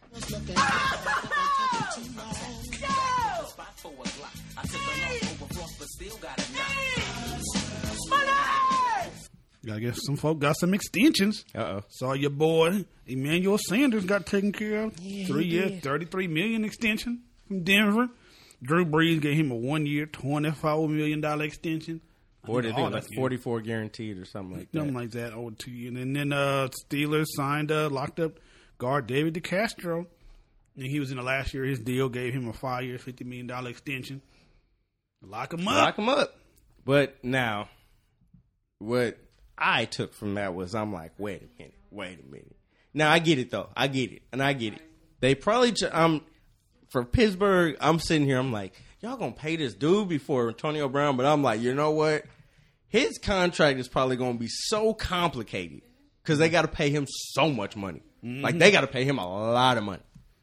I guess some folk got some extensions. Uh-oh. Saw your boy Emmanuel Sanders got taken care of. 3 year, $33 million extension from Denver. Drew Brees gave him a 1 year, $24 million extension. Or did they All like that- 44 guaranteed or something like that? Something like that over 2 years. And then Steelers signed locked up guard David DeCastro And he was in the last year of his deal, gave him a 5-year, $50 million extension. Lock him up. Lock him up. But now, what I took from that was I'm like, wait a minute. Now, I get it, though. I get it. They probably, for Pittsburgh, I'm sitting here, I'm like, y'all going to pay this dude before Antonio Brown? But I'm like, you know what? His contract is probably going to be so complicated because they got to pay him so much money. Like, they got to pay him a lot of money.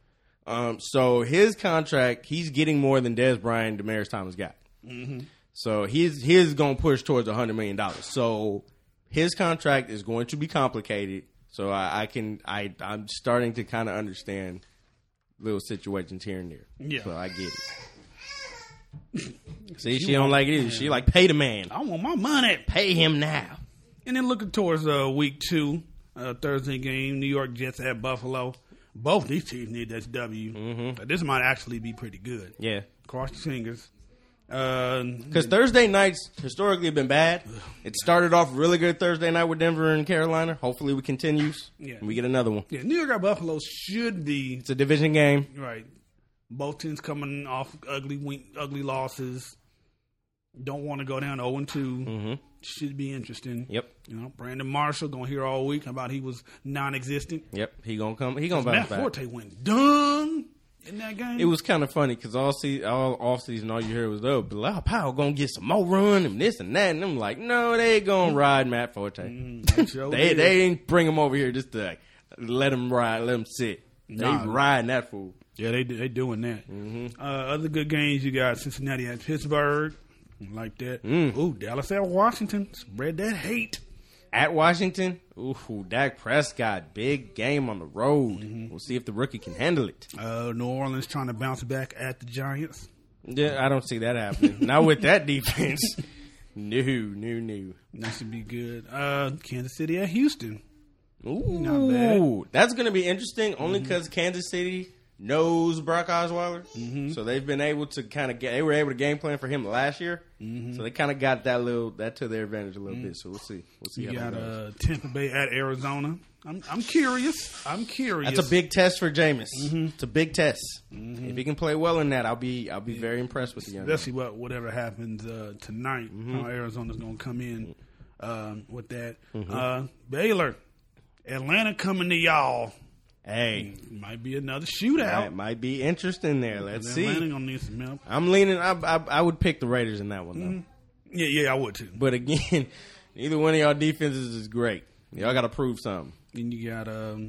So his contract, he's getting more than Dez Bryant and Demaryius Thomas got. So he's going to push towards $100 million. So his contract is going to be complicated. So I'm starting to kind of understand little situations here and there. Yeah. So I get it. See, she don't like it either. She like, pay the man. I want my money. Pay him now. And then looking towards week 2, Thursday game, New York Jets at Buffalo. Both these teams need this W. This might actually be pretty good. Yeah. Cross your fingers. Because Thursday nights historically have been bad. It started off really good Thursday night with Denver and Carolina. Hopefully it continues. Yeah. And we get another one. Yeah, New York at Buffalo should be It's a division game. right. Both teams coming off ugly losses. Don't want to go down 0-2. Should be interesting. Yep. You know, Brandon Marshall gonna hear all week about he was non-existent. Yep. He gonna come. He gonna Matt bounce back. Forte went dumb in that game. It was kind of funny because all off season, all you heard was, "Oh, Bilal Powell gonna get some more run and this and that," and I'm like, "No, they ain't gonna ride Matt Forte. They ain't bring him over here just to like, let him ride, let him sit. Nah. They riding that fool." Yeah, they doing that. Other good games, you got Cincinnati at Pittsburgh. Like that. Ooh, Dallas at Washington. Spread that hate. At Washington, ooh, Dak Prescott, big game on the road. We'll see if the rookie can handle it. New Orleans trying to bounce back at the Giants. Yeah, I don't see that happening. Not with that defense. No. That should be good. Kansas City at Houston. Ooh, Not bad. that's going to be interesting only because Kansas City knows Brock Osweiler, so they've been able to they were able to game plan for him last year, so they kind of got that to their advantage a little bit. So we'll see. You how got that goes. Tampa Bay at Arizona. I'm curious. That's a big test for Jameis. It's a big test. If he can play well in that, I'll be very impressed with the young man. Especially whatever happens tonight. How Arizona's going to come in with that. Baylor, Atlanta coming to y'all. Hey, Might be another shootout. that might be interesting there. Let's Atlanta see. gonna need some help. I'm leaning. I would pick the Raiders in that one though. Yeah, I would too. But again, neither one of y'all defenses is great. Y'all got to prove something. Then you got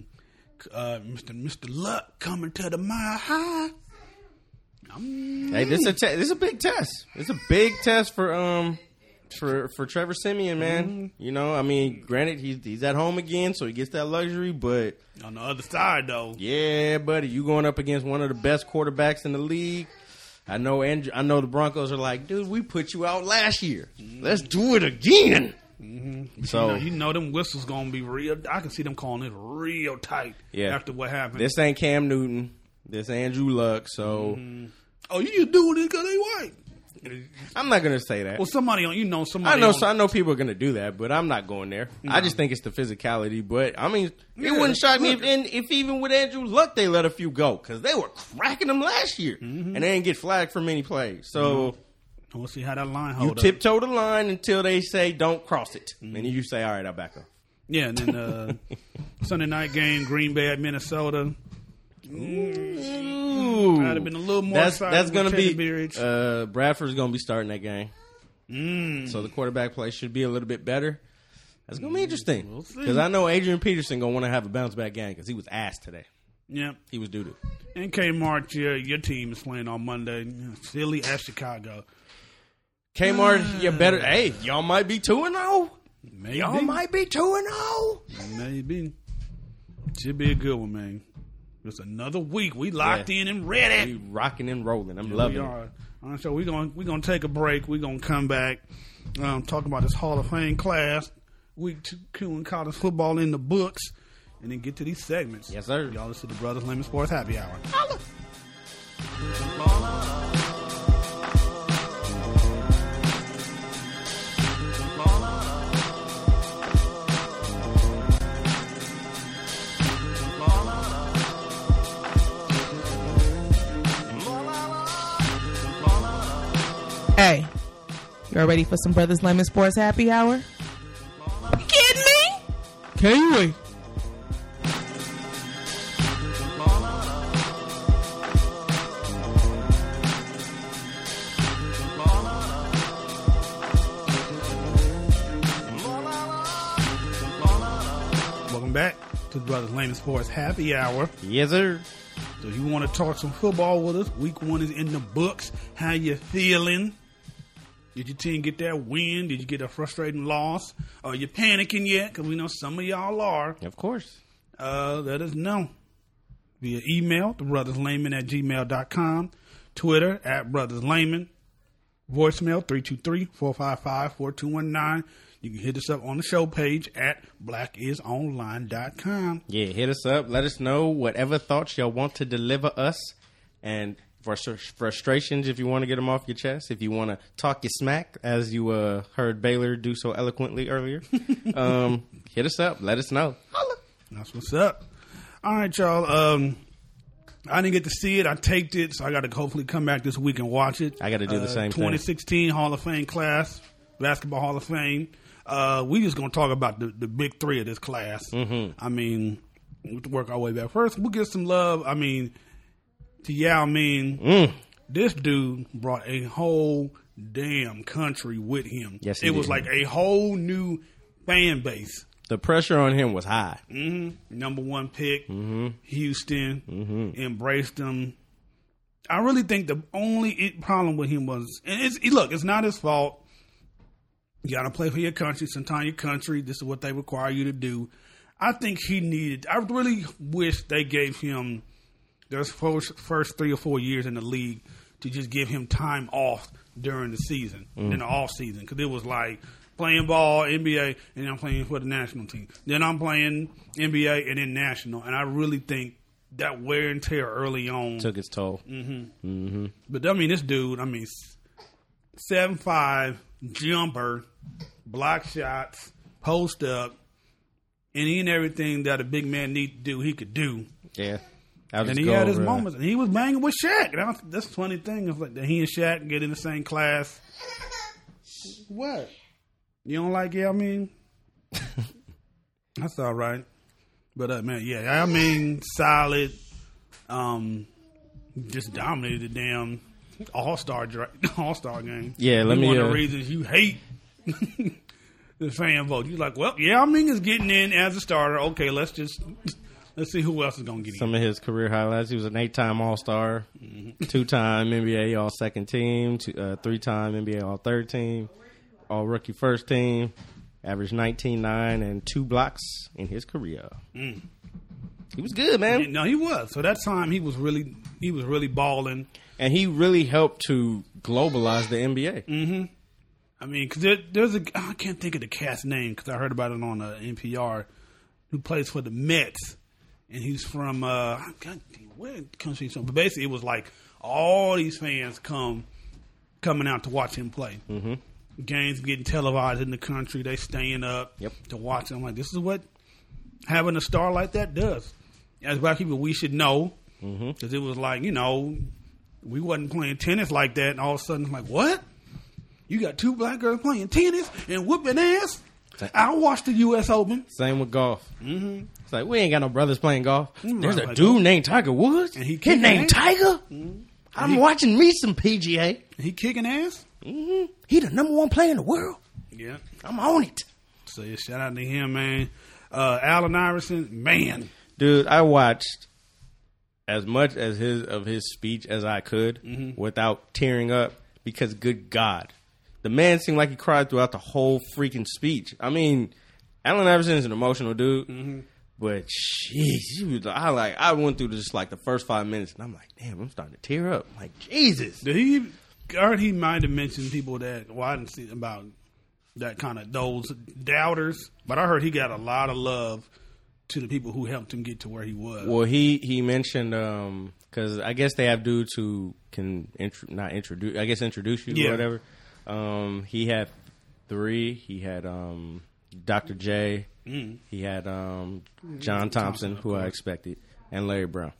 Mr. Luck coming to the Mile High. Hey, this is a big test. It's a big test for Trevor Siemian, man. You know, I mean, granted he's at home again, so he gets that luxury. But On the other side, though, yeah, buddy, you going up against one of the best quarterbacks in the league. I know the Broncos are like, dude, we put you out last year. Let's do it again. So you know them whistles gonna be real. I can see them calling it real tight. Yeah. After what happened. this ain't Cam Newton. This Andrew Luck. So Oh, you just doing it because they white. I'm not gonna say that. Well, somebody on somebody. I know people are gonna do that, but I'm not going there. I just think it's the physicality. But I mean, it wouldn't shock me if even with Andrew Luck they let a few go because they were cracking them last year and they didn't get flagged for many plays. So We'll see how that line you hold up. tiptoe the line until they say don't cross it, and then you say, all right, I'll back up. Yeah, and then Sunday night game, Green Bay at Minnesota. Ooh, I'd have been a little more that's excited gonna with be Teddy Bridge. Bradford's gonna be starting that game. So the quarterback play should be a little bit better. That's gonna be interesting We'll see. because I know Adrian Peterson gonna want to have a bounce back game because he was ass today. Yeah. He was doo-doo. And Kmart, your team is playing on Monday. Philly at Chicago. Kmart, you better. Hey, y'all might be 2-0. Maybe. Y'all might be 2-0. Maybe. Should be a good one, man. It's another week. We locked in and ready. We rocking and rolling. I'm We loving it. are. All right, so we're gonna take a break. We're gonna come back, talk about this Hall of Fame class, week 2 in college football in the books, and then get to these segments. Yes, sir. Y'all listen to Brothers Lemon Sports Happy Hour. Hey, y'all ready for some Brothers Lemon Sports Happy Hour? You kidding me? Can't wait. Welcome back to the Brothers Lemon Sports Happy Hour. Yes, sir. So you want to talk some football with us? Week 1 is in the books. How you feeling? Did your team get that win? Did you get a frustrating loss? Are you panicking yet? Because we know some of y'all are. Of course. Let us know via email, thebrotherslayman@gmail.com, Twitter @brotherslayman, voicemail 323-455-4219. You can hit us up on the show page at blackisonline.com. Yeah, hit us up. Let us know whatever thoughts y'all want to deliver us. And for frustrations, if you want to get them off your chest, if you want to talk your smack, as you heard Baylor do so eloquently earlier, hit us up. Let us know. Holla. That's what's up. All right, y'all. I didn't get to see it. I taped it, so I got to hopefully come back this week and watch it. I got to do the same 2016 Hall of Fame class, Basketball Hall of Fame. We just going to talk about the big three of this class. Mm-hmm. I mean, we'll work our way back. First, we'll give some love, to Yao Ming. This dude brought a whole damn country with him. Yes, he it was did. like a whole new fan base. The pressure on him was high. Number 1 pick, Houston, embraced him. I really think the only problem with him was, and it's not his fault. You got to play for your country. Sometimes your country, this is what they require you to do. I think I really wish they gave him their first 3 or 4 years in the league to just give him time off during the season, in the off season. Because it was like playing ball, NBA, and I'm playing for the national team. Then I'm playing NBA and then national. And I really think that wear and tear early on Took its toll. But this dude, 7'5", jumper, block shots, post up, any and everything that a big man need to do, he could do. Yeah. And he had his moments, and he was banging with Shaq. And that's the funny thing is like that he and Shaq get in the same class. What? You don't like it? That's all right. But solid. Just dominated the damn All-Star game. Yeah, let me. One of the reasons you hate the fan vote. You're like, well, Yao Ming is getting in as a starter. Okay, let's see who else is going to get in. Some of his career highlights: he was an 8-time All-Star, 2-time NBA All-Second Team, 3-time NBA All-Third Team, All-Rookie First Team, averaged 19.9 and 2 blocks in his career. He was good, man. No, he was. So that time he was really balling, and he really helped to globalize the NBA. Because I can't think of the cat's name because I heard about it on NPR, who plays for the Mets, and he's from where country? But basically, it was like all these fans coming out to watch him play. Games getting televised in the country. They staying up to watch him. I'm like, this is what having a star like that does. As black people, we should know because it was like, we wasn't playing tennis like that, and all of a sudden, it's like, what? You got 2 black girls playing tennis and whooping ass? I watched the U.S. Open. Same with golf. It's like, we ain't got no brothers playing golf. There's a like, dude named Tiger Woods. And he His name ass. Tiger? I'm watching me some PGA. He kicking ass? He the number 1 player in the world. Yeah. I'm on it. So yeah, shout out to him, man. Allen Iverson, man. Dude, I watched as much as his speech as I could without tearing up because, good God, the man seemed like he cried throughout the whole freaking speech. Allen Iverson is an emotional dude, but jeez, I went through just like the first 5 minutes, and I'm like, damn, I'm starting to tear up. I'm like, Jesus. I heard he might have mentioned people that, I didn't see about that kind of those doubters, but I heard he got a lot of love to the people who helped him get to where he was. Well, he mentioned because I guess they have dudes who can introduce you or whatever. He had 3. He had Dr. J. He had John Thompson, who I expected, and Larry Brown.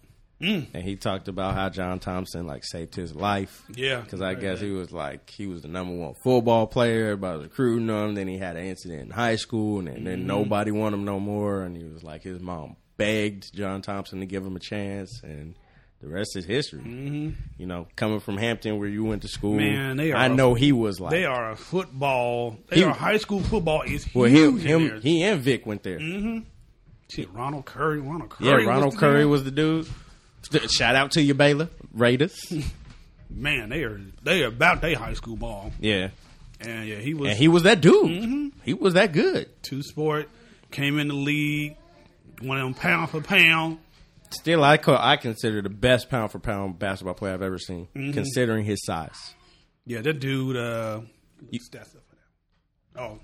And he talked about how John Thompson like saved his life. Yeah. Because I guess he was the number one football player. Everybody was recruiting him. Then he had an incident in high school, and then nobody wanted him no more. And he was like, his mom begged John Thompson to give him a chance, and the rest is history. You know, coming from Hampton where you went to school, Man, I know he was like, they are a football. They are high school football is well, huge. in there. he and Vic went there. Shit, Ronald Curry. Yeah, Ronald Curry was the dude. Shout out to you, Baylor Raiders. Man, they are about their high school ball. Yeah, And yeah, he was that dude. He was that good. two sport, came in the league, one of them pound for pound. Still, I consider the best pound for pound basketball player I've ever seen, considering his size. Yeah, that dude. Stats up for that. Oh,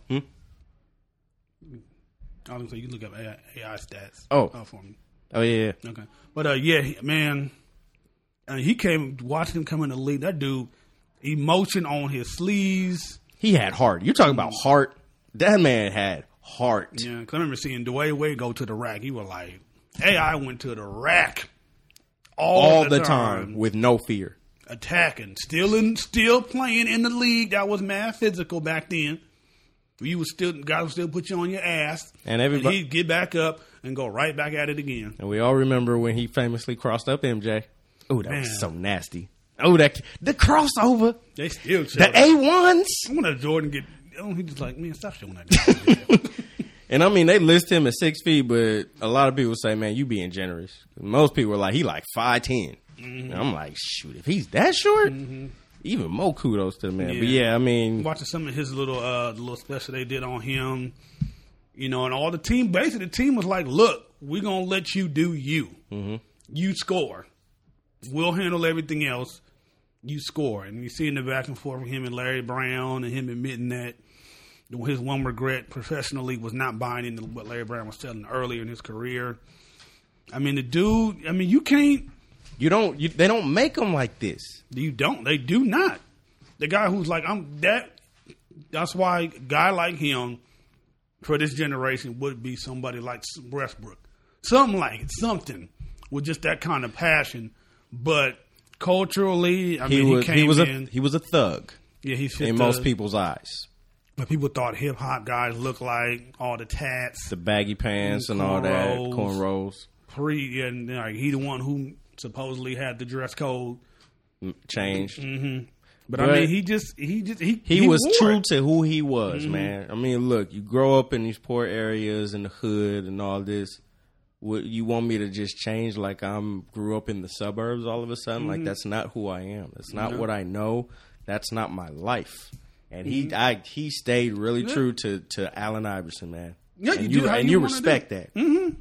I was gonna say you can look up AI stats. For me. Oh yeah. Okay, but man, he came watching him come in the league. That dude, emotion on his sleeves. He had heart. You talking about heart? That man had heart. Yeah, because I remember seeing Dwayne Wade go to the rack. He was like, "Hey, I went to the rack all the time with no fear, attacking, still playing in the league that was mad physical back then. You was guys would still put you on your ass, and everybody he'd get back up and go right back at it again. And we all remember when he famously crossed up MJ. Oh, that was so nasty. Oh, the crossover. They still the A1s. I want to Jordan get. Oh, he just like, man, stop showing that. And I mean, they list him at 6 feet, but a lot of people say, man, you being generous. Most people are like, he like 5'10". And I'm like, shoot, if he's that short, even more kudos to the man. But yeah, I mean, watching some of his little special they did on him, and all the team. Basically, the team was like, look, we're gonna let you do you. You score. We'll handle everything else. You score. And you see in the back and forth with him and Larry Brown, and him admitting that his one regret professionally was not buying into what Larry Brown was telling earlier in his career. I mean, the dude. I mean, you can't. They don't make them like this. You don't. They do not. The guy who's like, that's why a guy like him for this generation would be somebody like Westbrook. Something with just that kind of passion. But culturally, he was a thug. Yeah, he fit in most people's eyes. But people thought hip hop guys looked like all the tats, the baggy pants, and all that cornrows. And like, he the one who supposedly had the dress code changed. But I mean, he was true to who he was, man. I mean, look, you grow up in these poor areas in the hood and all this. What you want me to just change like grew up in the suburbs all of a sudden? Like, that's not who I am. That's not what I know. That's not my life. And he stayed really true to Allen Iverson, man. Yeah, and you respect that.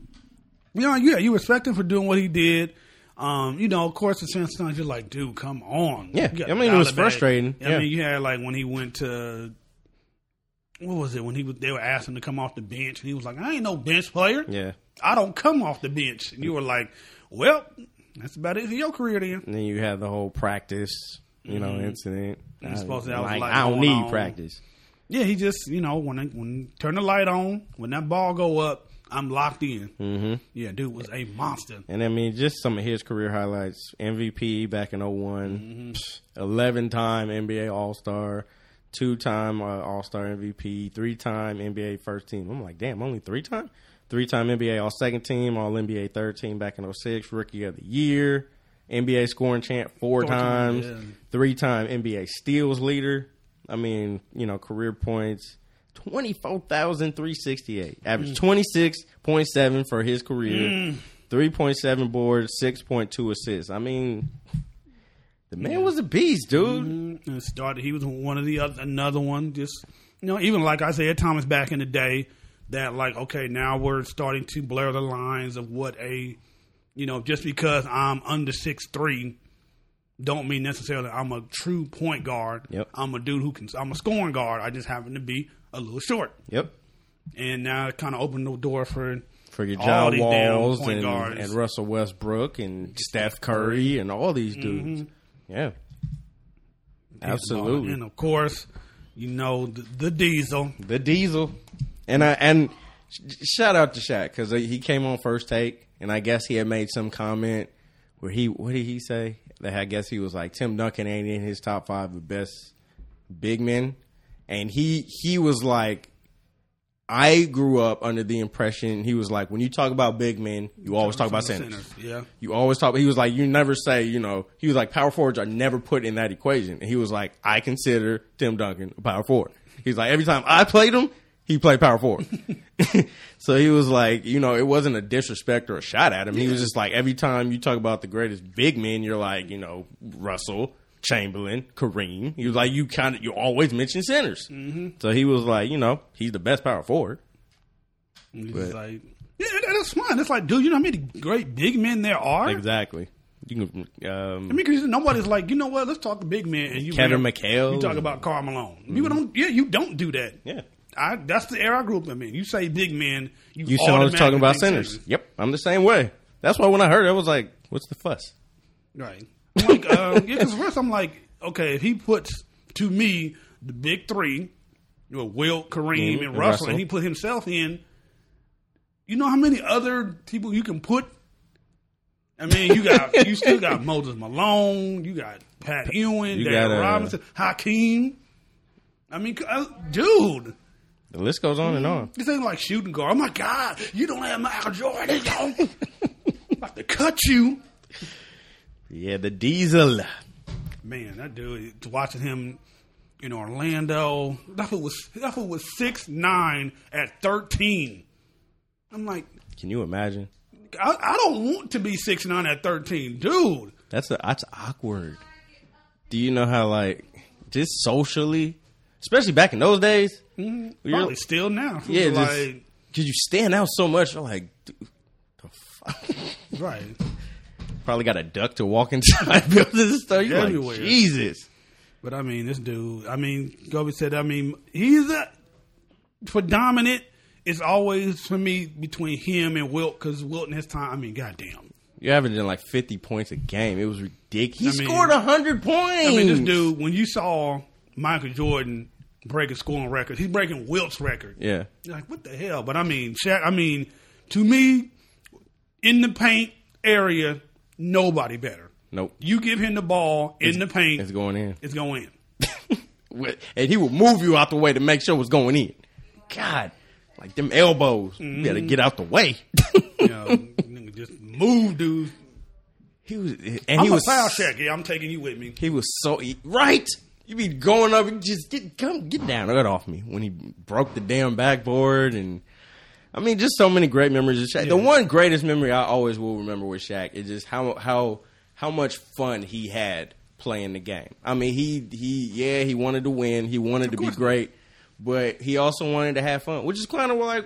You respect him for doing what he did. Of course, sometimes you're like, dude, come on. Yeah, I mean, it was frustrating. I mean, you had like when he went to, what was it? They were asking him to come off the bench, and he was like, I ain't no bench player. Yeah, I don't come off the bench. And you were like, well, that's about it for your career then. And then you had the whole practice, incident. I don't need practice. Yeah, he just, when turn the light on, when that ball go up, I'm locked in. Yeah, dude was a monster. And I mean, just some of his career highlights: MVP back in 2001, 11-time NBA All-Star, 2-time All-Star MVP, 3-time NBA First Team. I'm like, damn, only 3-time? 3-time NBA All-Second Team, All-NBA Third Team back in 2006, Rookie of the Year, NBA scoring champ 4 times, 3-time NBA steals leader. I mean, career points. 24,368. Average 26.7 for his career. 3.7 boards, 6.2 assists. I mean, the man was a beast, dude. And he was one of another one. Just, even like Isaiah Thomas back in the day, that like, okay, now we're starting to blur the lines of what just because I'm under 6'3", don't mean necessarily I'm a true point guard. Yep. I'm a dude I'm a scoring guard. I just happen to be a little short. Yep. And now it kind of opened the door for your John Walls and Russell Westbrook and Steph Curry and all these dudes. Yeah. Absolutely. And of course, the Diesel. The Diesel. And shout out to Shaq because he came on First Take and I guess he had made some comment where what did he say? That I guess he was like, Tim Duncan ain't in his top 5 of best big men. And he was like, I grew up under the impression, he was like, when you talk about big men, you always talk about centers. Yeah. You always talk, he was like, you never say, he was like, power forwards are never put in that equation. And he was like, I consider Tim Duncan a power forward. He's like, every time I played him, he played power forward. So he was like, it wasn't a disrespect or a shot at him. He was just like, every time you talk about the greatest big men, you're like, Russell, Chamberlain, Kareem. He was like, you always mention centers. Mm-hmm. So he was like, he's the best power forward. He's like, yeah, that's fine. It's like, dude, you know how many great big men there are? Exactly. You can, because nobody's like, you know what? Let's talk to big men. And Kevin McHale. You talk about Karl Malone. Mm-hmm. People don't. Yeah, you don't do that. Yeah. That's the era I grew up in. You say big men, you should always talking about centers. Yep, I'm the same way. That's why when I heard it, I was like, "What's the fuss?" Right. I'm like, because first I'm like, okay, if he puts to me the big three, Wilt, Kareem, and Russell, and he put himself in, you know how many other people you can put? I mean, you still got Moses Malone, you got Pat Ewing, David Robinson, Hakeem. I mean, dude. The list goes on and on. This ain't like shooting guard. Oh my God, you don't have Michael Jordan. I'm about to cut you. Yeah, the Diesel. Man, that dude, watching him in Orlando, that fool was 6'9" at 13. I'm like, can you imagine? I don't want to be 6'9" at 13, dude. That's awkward. Do you know how just socially? Especially back in those days. Mm-hmm. Probably still now. Yeah, because you stand out so much. I'm like, dude, the fuck? Right. Probably got a duck to walk inside buildings and stuff. You're everywhere. Like, Jesus. But, this dude, Gobi said, he's for dominant, it's always, for me, between him and Wilt, because Wilt in his time, goddamn. You're averaging 50 points a game. It was ridiculous. He scored 100 points. This dude, when you saw Michael Jordan breaking scoring records, he's breaking Wilt's record. Yeah. You're like, what the hell? But Shaq, to me, in the paint area, nobody better. Nope. You give him the ball in the paint. It's going in. It's going in. And he will move you out the way to make sure it's going in. God. Like them elbows. Mm-hmm. You gotta get out the way. Just move, dude. He was foul Shaq. Yeah, I'm taking you with me. He was so right. You be going up and just get down, get off me when he broke the damn backboard and just so many great memories of Shaq. Yeah. The one greatest memory I always will remember with Shaq is just how much fun he had playing the game. He wanted to win, he wanted to be great, but he also wanted to have fun, which is kind of why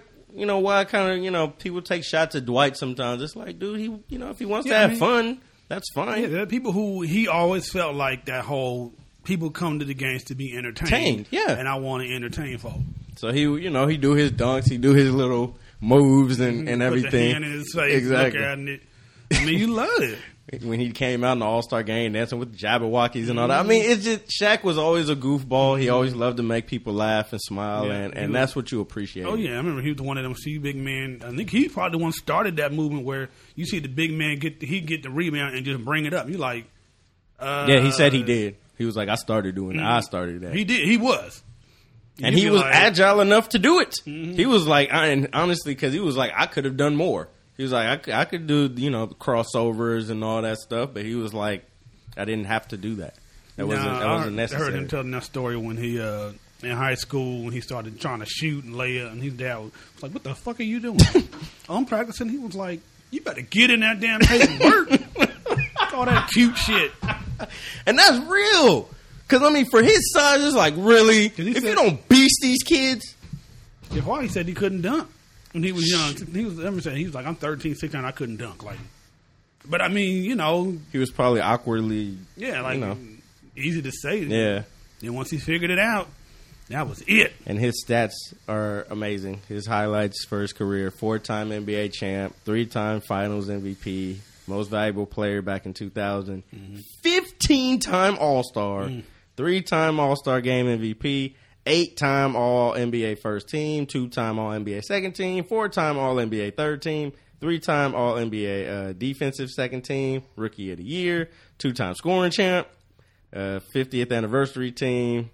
people take shots at Dwight sometimes. It's like, dude, if he wants to have fun, that's fine. Yeah, there are people who he always felt like that whole. People come to the games to be entertained. Yeah. And I want to entertain folks. So he do his dunks, he do his little moves and everything. Put the hand in his face, exactly. Look at it. You love it. When he came out in the All-Star game dancing with the Jabberwockies and all that. It's just, Shaq was always a goofball. He always loved to make people laugh and smile, and that's what you appreciate. Oh, yeah. I remember he was one of them big men. I think he probably the one started that movement where you see the big man get the rebound and just bring it up. You're like... yeah, he said he did. He was like, I started doing that. I started that. He did. He was. And he was agile enough to do it. Mm-hmm. He was like, and honestly, because he was like, I could have done more. He was like, I could do, crossovers and all that stuff. But he was like, I didn't have to do that. That wasn't necessary. I heard him telling that story when he, in high school, when he started trying to shoot and lay up. And his dad was like, what the fuck are you doing? I'm practicing. He was like, you better get in that damn pace and work. All that cute shit. And that's real. Because, for his size, it's like, really? You don't beast these kids? Yeah, he said he couldn't dunk when he was young. He was like, I'm 13, 16, I couldn't dunk. But, he was probably awkwardly, easy to say. Yeah. Then once he figured it out, that was it. And his stats are amazing. His highlights for his career: 4-time NBA champ, 3-time Finals MVP, most valuable player back in 2000, 15-time All-Star, 3-time All-Star Game MVP, 8-time All-NBA First Team, 2-time All-NBA Second Team, 4-time All-NBA Third Team, 3-time All-NBA defensive second team, Rookie of the Year, 2-time scoring champ, 50th anniversary team.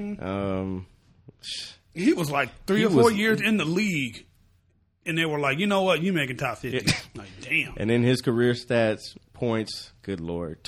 He was like 3 or 4 years in the league, and they were like, you know what, you making top 50. Like, damn. And then his career stats, points, good Lord,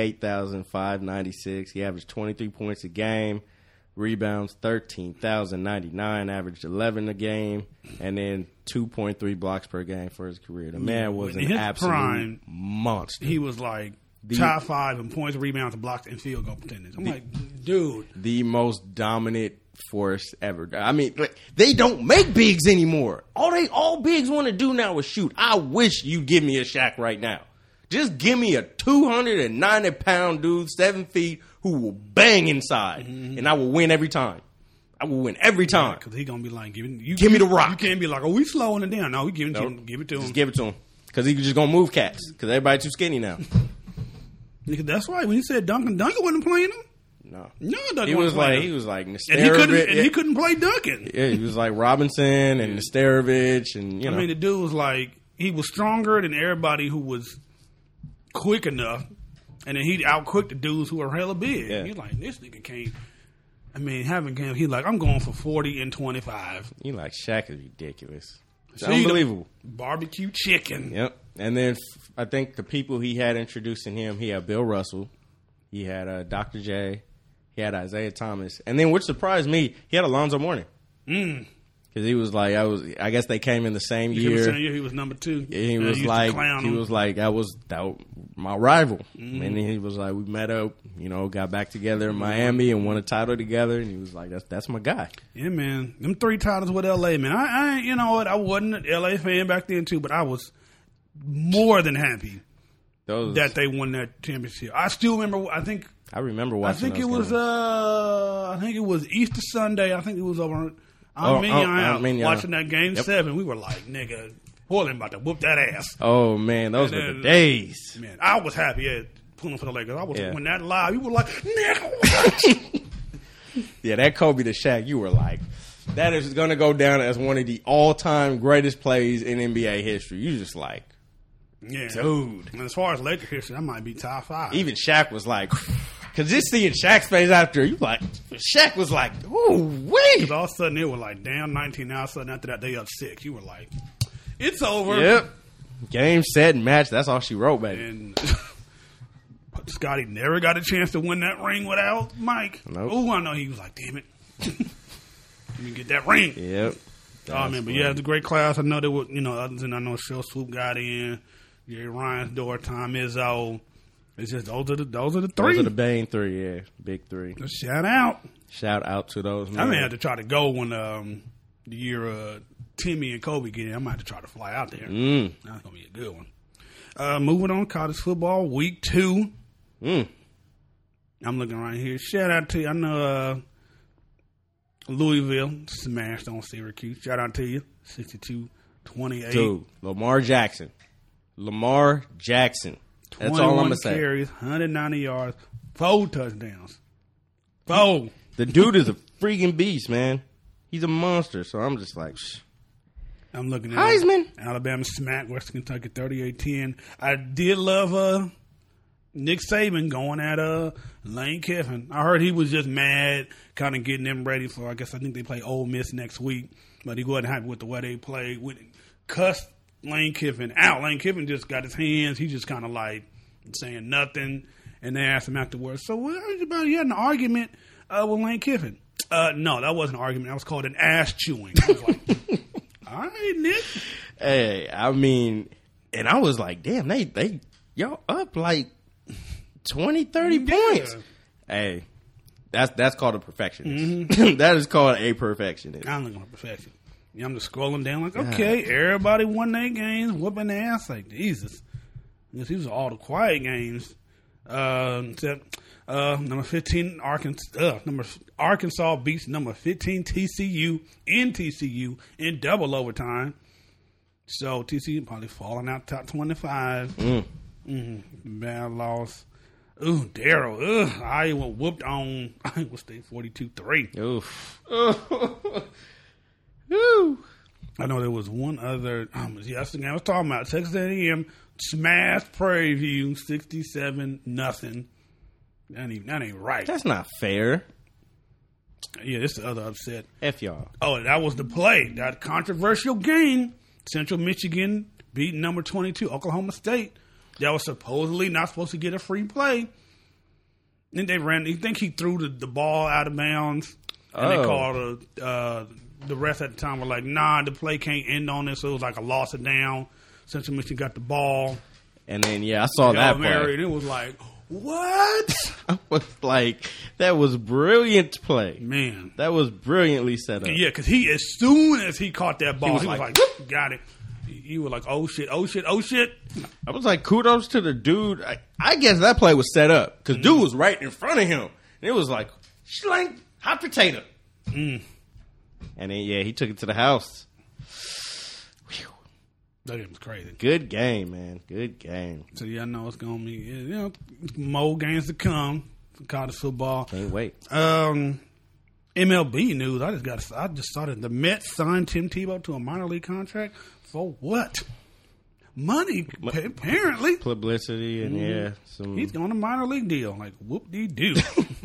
28,596. He averaged 23 points a game. Rebounds, 13,099, averaged 11 a game, and then 2.3 blocks per game for his career. The man was In an his absolute prime, monster. He was like top 5 in points, rebounds, blocks, and field goal percentage. I'm like, dude. The most dominant force ever. I mean, like, they don't make bigs anymore. All bigs want to do now is shoot. I wish you'd give me a Shaq right now. Just give me a 290-pound dude, 7 feet, who will bang inside, and I will win every time. I will win every time. Because he's going to be like, give me the rock. You can't be like, oh, we slowing it down. No, we give it to him. Just give it to him. Because he's just going to move cats. Because everybody too skinny now. That's right. When he said Duncan wasn't playing him. No. Duncan He was wasn't playing like him. Nesterovic. And he couldn't play Duncan. Yeah, he was like Robinson and Nesterovic. And, I mean, the dude was like, he was stronger than everybody who was quick enough. And then he outquicked the dudes who were hella big. Yeah. You're like, this nigga can't. I mean, having him, he's like, I'm going for 40 and 25. You like, Shaq is ridiculous. It's See, unbelievable. Barbecue chicken. Yep. And then I think the people he had introducing him, he had Bill Russell. He had Dr. J. He had Isaiah Thomas. And then, which surprised me, he had Alonzo Mourning. Because he was like, I guess they came in the same year. He was number 2. And he was like, that was my rival. And then he was like, we met up, got back together in Miami and won a title together. And he was like, that's my guy. Yeah, man. Them 3 titles with LA, man. I you know what? I wasn't an LA fan back then too, but I was more than happy that they won that championship. I still remember. I remember watching. I think it was Easter Sunday. I think it was over. Watching that game 7. We were like, nigga, Portland about to whoop that ass. Oh man, those were the days. Man, I was happy at pulling for the Lakers. I was when that live. You were like, nigga. Yeah, that Kobe to Shaq. You were like, that is going to go down as one of the all-time greatest plays in NBA history. You just like, dude. And as far as Lakers history, that might be top 5. Even Shaq was like, because just seeing Shaq's face after, you like, Shaq was like, ooh, wait. Because all of a sudden they were like down 19. All of a sudden after that they up 6. You were like, it's over. Yep. Game, set, and match. That's all she wrote, baby. And Scotty never got a chance to win that ring without Mike. Nope. Oh, I know he was like, damn it. Let me get that ring. Yep. Oh, man, but yeah, it's a great class. I know there were, others than I know Shell Swoop got in, Jerry Ryan's door, Tom Izzo. It's just those are the 3. Those are the Bane 3, yeah. Big 3. Shout out. Shout out to those men. I may have to try to go when the year Timmy and Kobe get in. I might have to try to fly out there. That's going to be a good one. Moving on, college football, week 2. I'm looking right here. Shout out to you. I know Louisville smashed on Syracuse. Shout out to you. 62-28. Dude, Lamar Jackson. That's all I'm going to say. 21 carries, 190 yards, 4 touchdowns. 4. The dude is a freaking beast, man. He's a monster. So I'm just like, I'm looking at Heisman. Alabama smacked Western Kentucky 38-10. I did love Nick Saban going at Lane Kiffin. I heard he was just mad, kind of getting them ready for, I think they play Ole Miss next week. But he wasn't happy with the way they played. Cussed Lane Kiffin out. Lane Kiffin just got his hands. He just kind of like saying nothing. And they asked him afterwards, so what about you had an argument with Lane Kiffin? No, that wasn't an argument. That was called an ass chewing. I was like, all right, Nick. Hey, I mean, and I was like, damn, y'all up like 20, 30 points. Hey, that's called a perfectionist. That is called a perfectionist. I'm looking for perfection. I'm just scrolling down like, okay, everybody won their games, whooping their ass like Jesus. These are all the quiet games. Except number 15 Arkansas beats number 15 TCU in double overtime. So TCU probably falling out top 25. Bad loss. Ooh, Darryl. Iowa whooped on Iowa State 42-3. Oof. Woo. I know there was one other. Yesterday I was talking about Texas A&M smash Prairie View 67-0. That ain't right. That's not fair. Yeah, this is the other upset. F y'all. Oh, that was the play. That controversial game. Central Michigan beat number 22 Oklahoma State. That was supposedly not supposed to get a free play. Then they ran. You think he threw the ball out of bounds? And they called the rest at the time were like, nah, the play can't end on this. So it was like a loss of down. Central Michigan got the ball. And then, I saw that play. And it was like, what? I was like, that was brilliant play. Man. That was brilliantly set up. Yeah, because as soon as he caught that ball, he was like whoop, got it. You were like, oh, shit, oh, shit, oh, shit. I was like, kudos to the dude. I guess that play was set up because dude was right in front of him. And it was like, schlang, hot potato. And then, he took it to the house. Whew. That game was crazy. Good game, man. Good game. So, I know it's going to be, more games to come for college football. Can't wait. MLB news. I just saw that the Mets signed Tim Tebow to a minor league contract for what? Money, apparently. Publicity and he's going to minor league deal. Like whoop-de-doo.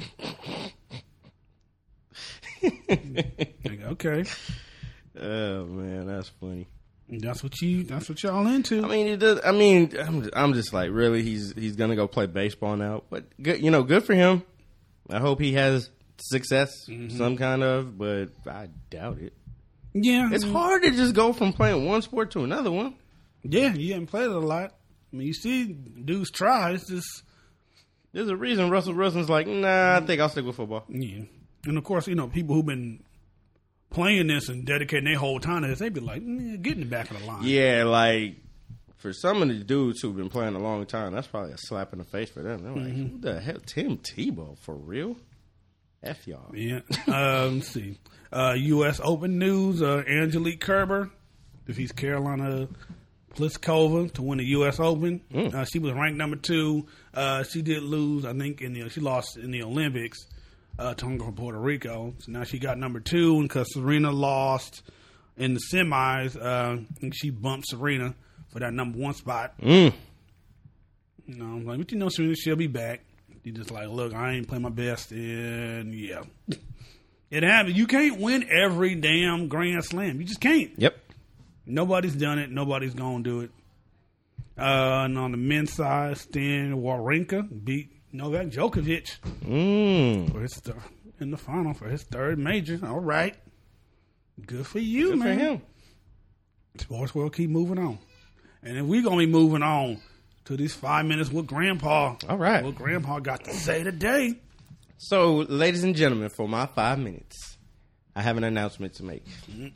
Okay. Oh man, that's funny. That's what y'all into. I mean, it does. I mean, I'm just like, really, he's gonna go play baseball now. But good, good for him. I hope he has success, some kind of, but I doubt it. Yeah, it's hard to just go from playing one sport to another one. Yeah, you haven't played it a lot. I mean, you see dudes try. It's just there's a reason Russell Wilson's like, nah, I think I'll stick with football. Yeah, and of course, people who've been playing this and dedicating their whole time to this, they'd be like, get in the back of the line. Yeah, like for some of the dudes who've been playing a long time, that's probably a slap in the face for them. They're like, who the hell, Tim Tebow, for real? F y'all. Yeah. Let's see. U.S. Open news. Angelique Kerber defeats Carolina Pliskova to win the U.S. Open. She was ranked number 2. She did lose, I think, she lost in the Olympics to Tonga from Puerto Rico. So now she got number 2, and because Serena lost in the semis, I think she bumped Serena for that number 1 spot. I'm like, but Serena, she'll be back. You just like, look, I ain't playing my best, and yeah. It happens. You can't win every damn Grand Slam. You just can't. Yep. Nobody's done it. Nobody's going to do it. And on the men's side, Stan Wawrinka beat Novak Djokovic for his in the final for his 3rd major. All right. Good for you, Good man. for him. Sports world keep moving on. And then we're going to be moving on to these 5 minutes with Grandpa. All right. What Grandpa got to say today. So, ladies and gentlemen, for my 5 minutes, I have an announcement to make.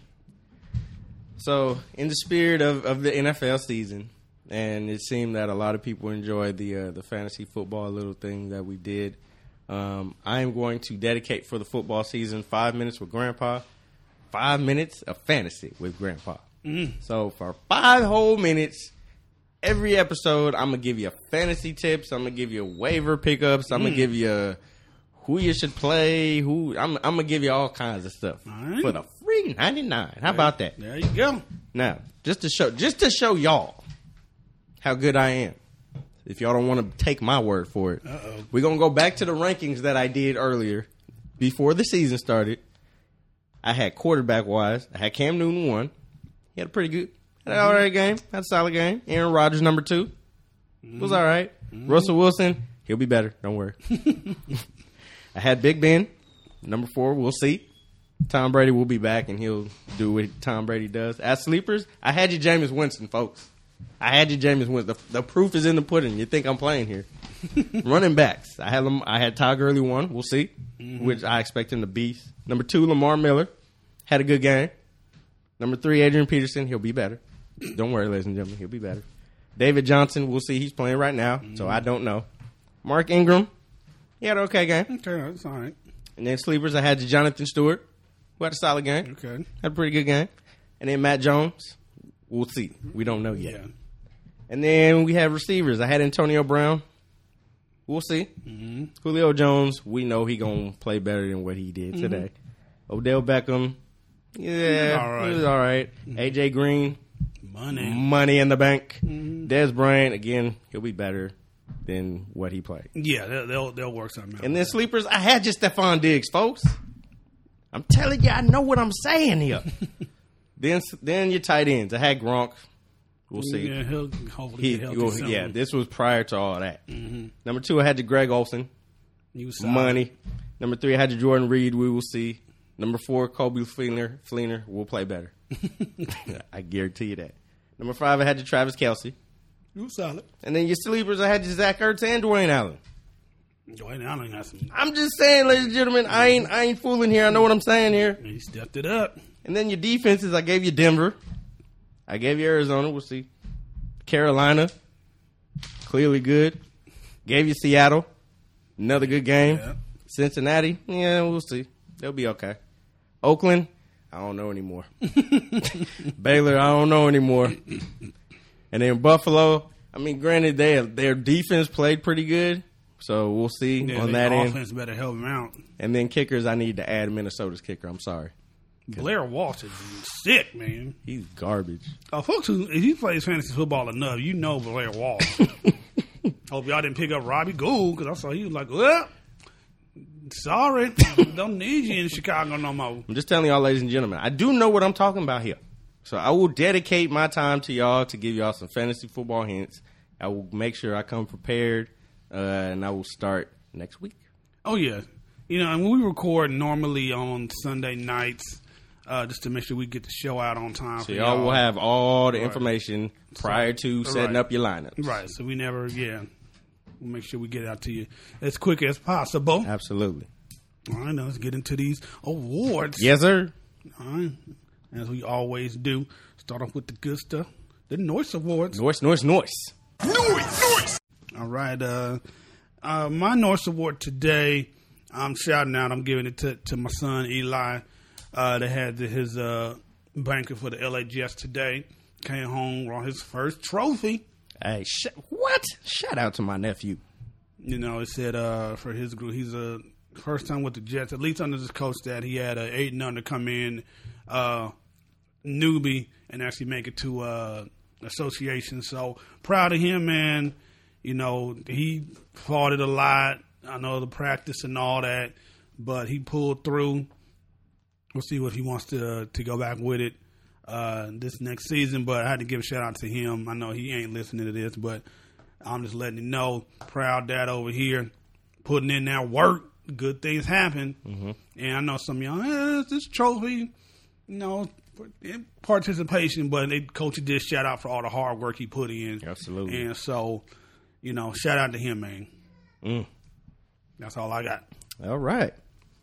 So, in the spirit of the NFL season, and it seemed that a lot of people enjoyed the fantasy football little thing that we did, I am going to dedicate for the football season 5 minutes with Grandpa, 5 minutes of fantasy with Grandpa. So, for 5 whole minutes, every episode, I'm going to give you fantasy tips, I'm going to give you waiver pickups, I'm going to give you who you should play, I'm going to give you all kinds of stuff for the free $99. How about that? There you go. Now, just to show y'all how good I am. If y'all don't want to take my word for it, we're going to go back to the rankings that I did earlier before the season started. I had quarterback-wise, I had Cam Newton 1. He had a pretty good, had an all right game, had a solid game. Aaron Rodgers number 2. It was all right. Russell Wilson, he'll be better. Don't worry. I had Big Ben, number 4. We'll see. Tom Brady will be back, and he'll do what Tom Brady does. As sleepers, I had you Jameis Winston, folks. I had you Jameis Winston. The proof is in the pudding. You think I'm playing here. Running backs. I had Todd Gurley 1. We'll see, which I expect him to beast. Number 2, Lamar Miller. Had a good game. Number 3, Adrian Peterson. He'll be better. Don't worry, ladies and gentlemen. He'll be better. David Johnson. We'll see. He's playing right now, so I don't know. Mark Ingram. He had an okay game. Okay, that's all right. And then sleepers, I had Jonathan Stewart, who had a solid game. Okay. Had a pretty good game. And then Matt Jones. We'll see. We don't know yet. Yeah. And then we have receivers. I had Antonio Brown. We'll see. Julio Jones, we know he going to play better than what he did today. Odell Beckham, Yeah, he was all right. AJ Green, money in the bank. Des Bryant, again, he'll be better than what he played. Yeah, they'll work something out. And then sleepers, I had just Stephon Diggs, folks. I'm telling you, I know what I'm saying here. then your tight ends. I had Gronk. We'll see. Yeah, he'll hopefully get healthy soon. Yeah, this was prior to all that. Number 2, I had the Greg Olsen. He was solid. Money. Number 3, I had the Jordan Reed. We will see. Number 4, Kobe Fleener. We'll play better. I guarantee you that. Number 5, I had the Travis Kelce. You was solid. And then your sleepers, I had the Zach Ertz and Dwayne Allen. Dwayne Allen got some. I'm just saying, ladies and gentlemen, I ain't fooling here. I know what I'm saying here. He stepped it up. And then your defenses, I gave you Denver. I gave you Arizona. We'll see. Carolina, clearly good. Gave you Seattle. Another good game. Yeah. Cincinnati, yeah, we'll see. They'll be okay. Oakland, I don't know anymore. Baylor, I don't know anymore. And then Buffalo, I mean, granted, their defense played pretty good, so we'll see on that end. Offense better help him out. And then kickers, I need to add Minnesota's kicker. I'm sorry. Blair Walsh is sick, man. He's garbage. Folks, if you play fantasy football enough, you know Blair Walsh. Hope y'all didn't pick up Robbie Gould, because I saw he was like, well, sorry, don't need you in Chicago no more. I'm just telling y'all, ladies and gentlemen, I do know what I'm talking about here. So I will dedicate my time to y'all to give y'all some fantasy football hints. I will make sure I come prepared, and I will start next week. Oh, yeah. You know, and we record normally on Sunday nights just to make sure we get the show out on time. So y'all will have all the information prior to setting up your lineups. Right. So we never, we'll make sure we get it out to you as quick as possible. Absolutely. All right, now let's get into these awards. Yes, sir. All right. As we always do, start off with the good stuff. The Noise Awards. Noise. All right. My Noise Award today, I'm shouting out. I'm giving it to my son, Eli. They had his banquet for the LA Jets today. Came home on his first trophy. Hey, what? Shout out to my nephew. You know, it said for his group, he's a first time with the Jets, at least under this coach, that he had an 8-0 come in, newbie, and actually make it to association. So proud of him, man. You know, he fought it a lot. I know the practice and all that, but he pulled through. We'll see what he wants to go back with it this next season, but I had to give a shout out to him. I know he ain't listening to this, but I'm just letting him know. Proud dad over here, putting in that work. Good things happen. Mm-hmm. And I know some of y'all, this trophy, you know, participation, but coach did shout out for all the hard work he put in. Absolutely. And so, you know, shout out to him, man. That's all I got. All right.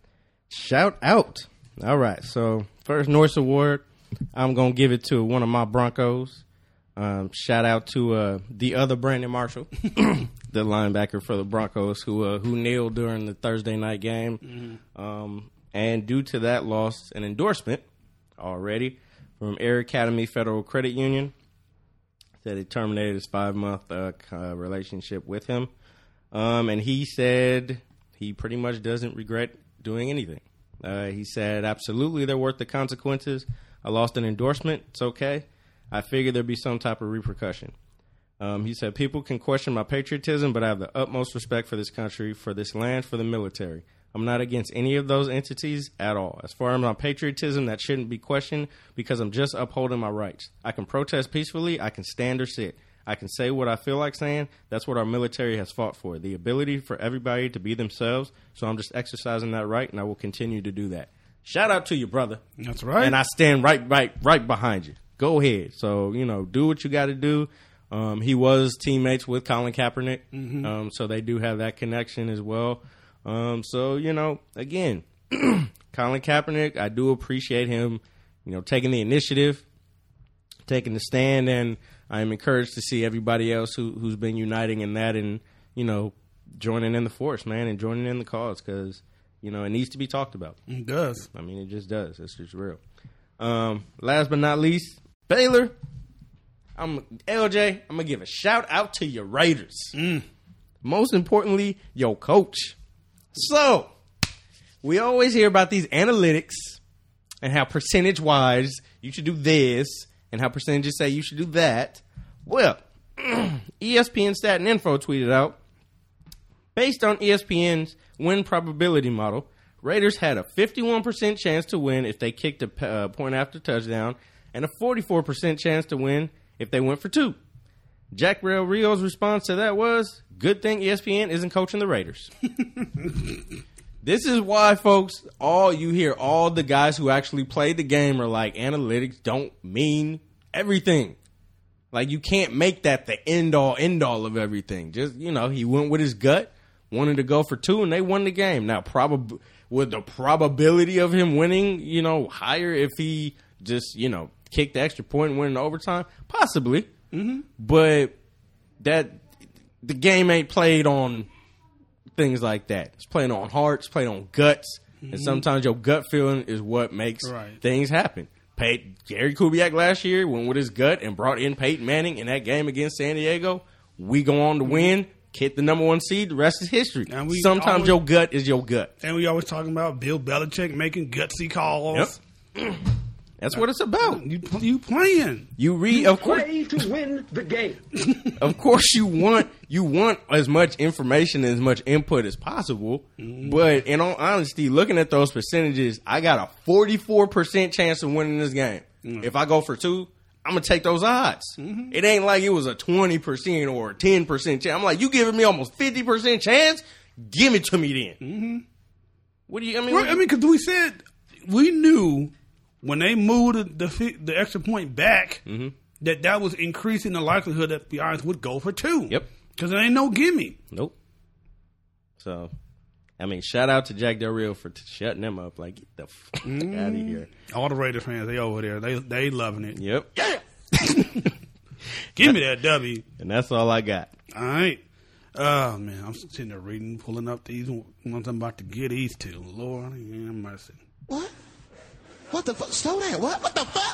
Shout out. All right. So, first Norris Award, I'm going to give it to one of my Broncos. Shout out to the other Brandon Marshall, the linebacker for the Broncos, who nailed during the Thursday night game. Mm-hmm. And due to that, lost an endorsement already from Air Academy Federal Credit Union. Said it terminated his 5-month relationship with him. And he said he pretty much doesn't regret doing anything. He said, absolutely, they're worth the consequences. I lost an endorsement. It's okay. I figured there'd be some type of repercussion. He said, people can question my patriotism, but I have the utmost respect for this country, for this land, for the military. I'm not against any of those entities at all. As far as my patriotism, that shouldn't be questioned because I'm just upholding my rights. I can protest peacefully. I can stand or sit. I can say what I feel like saying. That's what our military has fought for, the ability for everybody to be themselves. So I'm just exercising that right, and I will continue to do that. Shout out to you, brother. That's right. And I stand right behind you. Go ahead. So, you know, do what you got to do. He was teammates with Colin Kaepernick, mm-hmm. So they do have that connection as well. So, you know, again, Colin Kaepernick, I do appreciate him, you know, taking the initiative, taking the stand, and I'm encouraged to see everybody else who's been uniting in that and, you know, joining in the force, man, and joining in the cause because, you know, it needs to be talked about. It does. I mean, it just does. It's just real. Last but not least, Baylor. LJ, I'm going to give a shout out to your Raiders. Most importantly, your coach. So, we always hear about these analytics and how percentage-wise you should do this, and how percentages say you should do that. Well, ESPN Stat and Info tweeted out, based on ESPN's win probability model, Raiders had a 51% chance to win if they kicked a point after touchdown, and a 44% chance to win if they went for 2. Jack Del Rio's response to that was, good thing ESPN isn't coaching the Raiders. This is why, folks, all the guys who actually played the game are like, analytics don't mean everything. Like, you can't make that the end-all of everything. Just, he went with his gut, wanted to go for 2, and they won the game. Now, would the probability of him winning, higher if he just, kicked the extra point and went in overtime? Possibly. Mm-hmm. But the game ain't played on things like that. It's playing on hearts, played on guts, and sometimes your gut feeling is what makes things happen. Gary Kubiak last year went with his gut and brought in Peyton Manning in that game against San Diego. We go on to win, hit the number 1 seed. The rest is history. Sometimes your gut is your gut. And we always talking about Bill Belichick making gutsy calls. Yep. That's what it's about. You playing. You read, of course. Play to win the game. Of course, you want as much information and as much input as possible. Mm-hmm. But in all honesty, looking at those percentages, I got a 44% chance of winning this game. Mm-hmm. If I go for 2, I'm gonna take those odds. Mm-hmm. It ain't like it was a 20% or a 10% chance. I'm like, you giving me almost 50% chance? Give it to me then. Mm-hmm. What do you? Because we knew. When they moved the extra point back, that was increasing the likelihood that the Irons would go for 2. Yep. Because there ain't no gimme. Nope. So, shout out to Jack Del Rio for shutting them up. Like, get the fuck out of here. All the Raiders fans, they over there. They loving it. Yep. Yeah. Give me that W. And that's all I got. All right. Oh, man. I'm sitting there reading, pulling up these ones I'm about to get these to. Lord, have mercy. What? What the fuck? Slow down. What the fuck?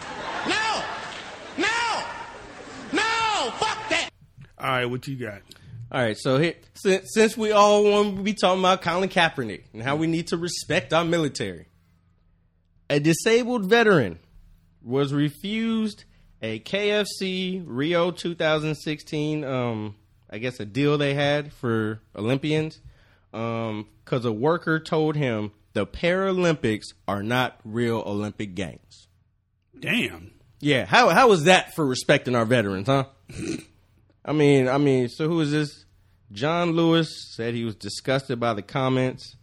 No! Fuck that! All right, what you got? All right, so here, since we all want to be talking about Colin Kaepernick and how we need to respect our military, a disabled veteran was refused a KFC Rio 2016, I guess a deal they had for Olympians, because a worker told him the Paralympics are not real Olympic Games. Damn. Yeah, how is that for respecting our veterans, huh? I mean, so who is this? John Lewis said he was disgusted by the comments.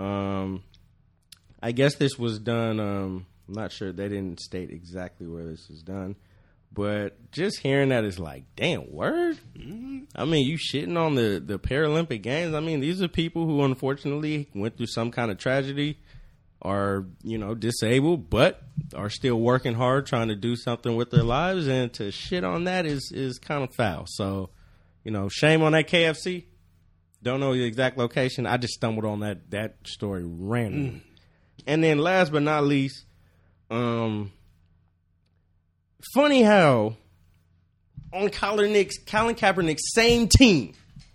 I guess this was done, I'm not sure, they didn't state exactly where this was done. But just hearing that is like, damn, word? Mm-hmm. I mean, you shitting on the Paralympic Games. I mean, these are people who unfortunately went through some kind of tragedy, are, disabled, but are still working hard trying to do something with their lives. And to shit on that is kind of foul. So, shame on that KFC. Don't know the exact location. I just stumbled on that story randomly. And then last but not least, funny how on Colin Kaepernick's same team,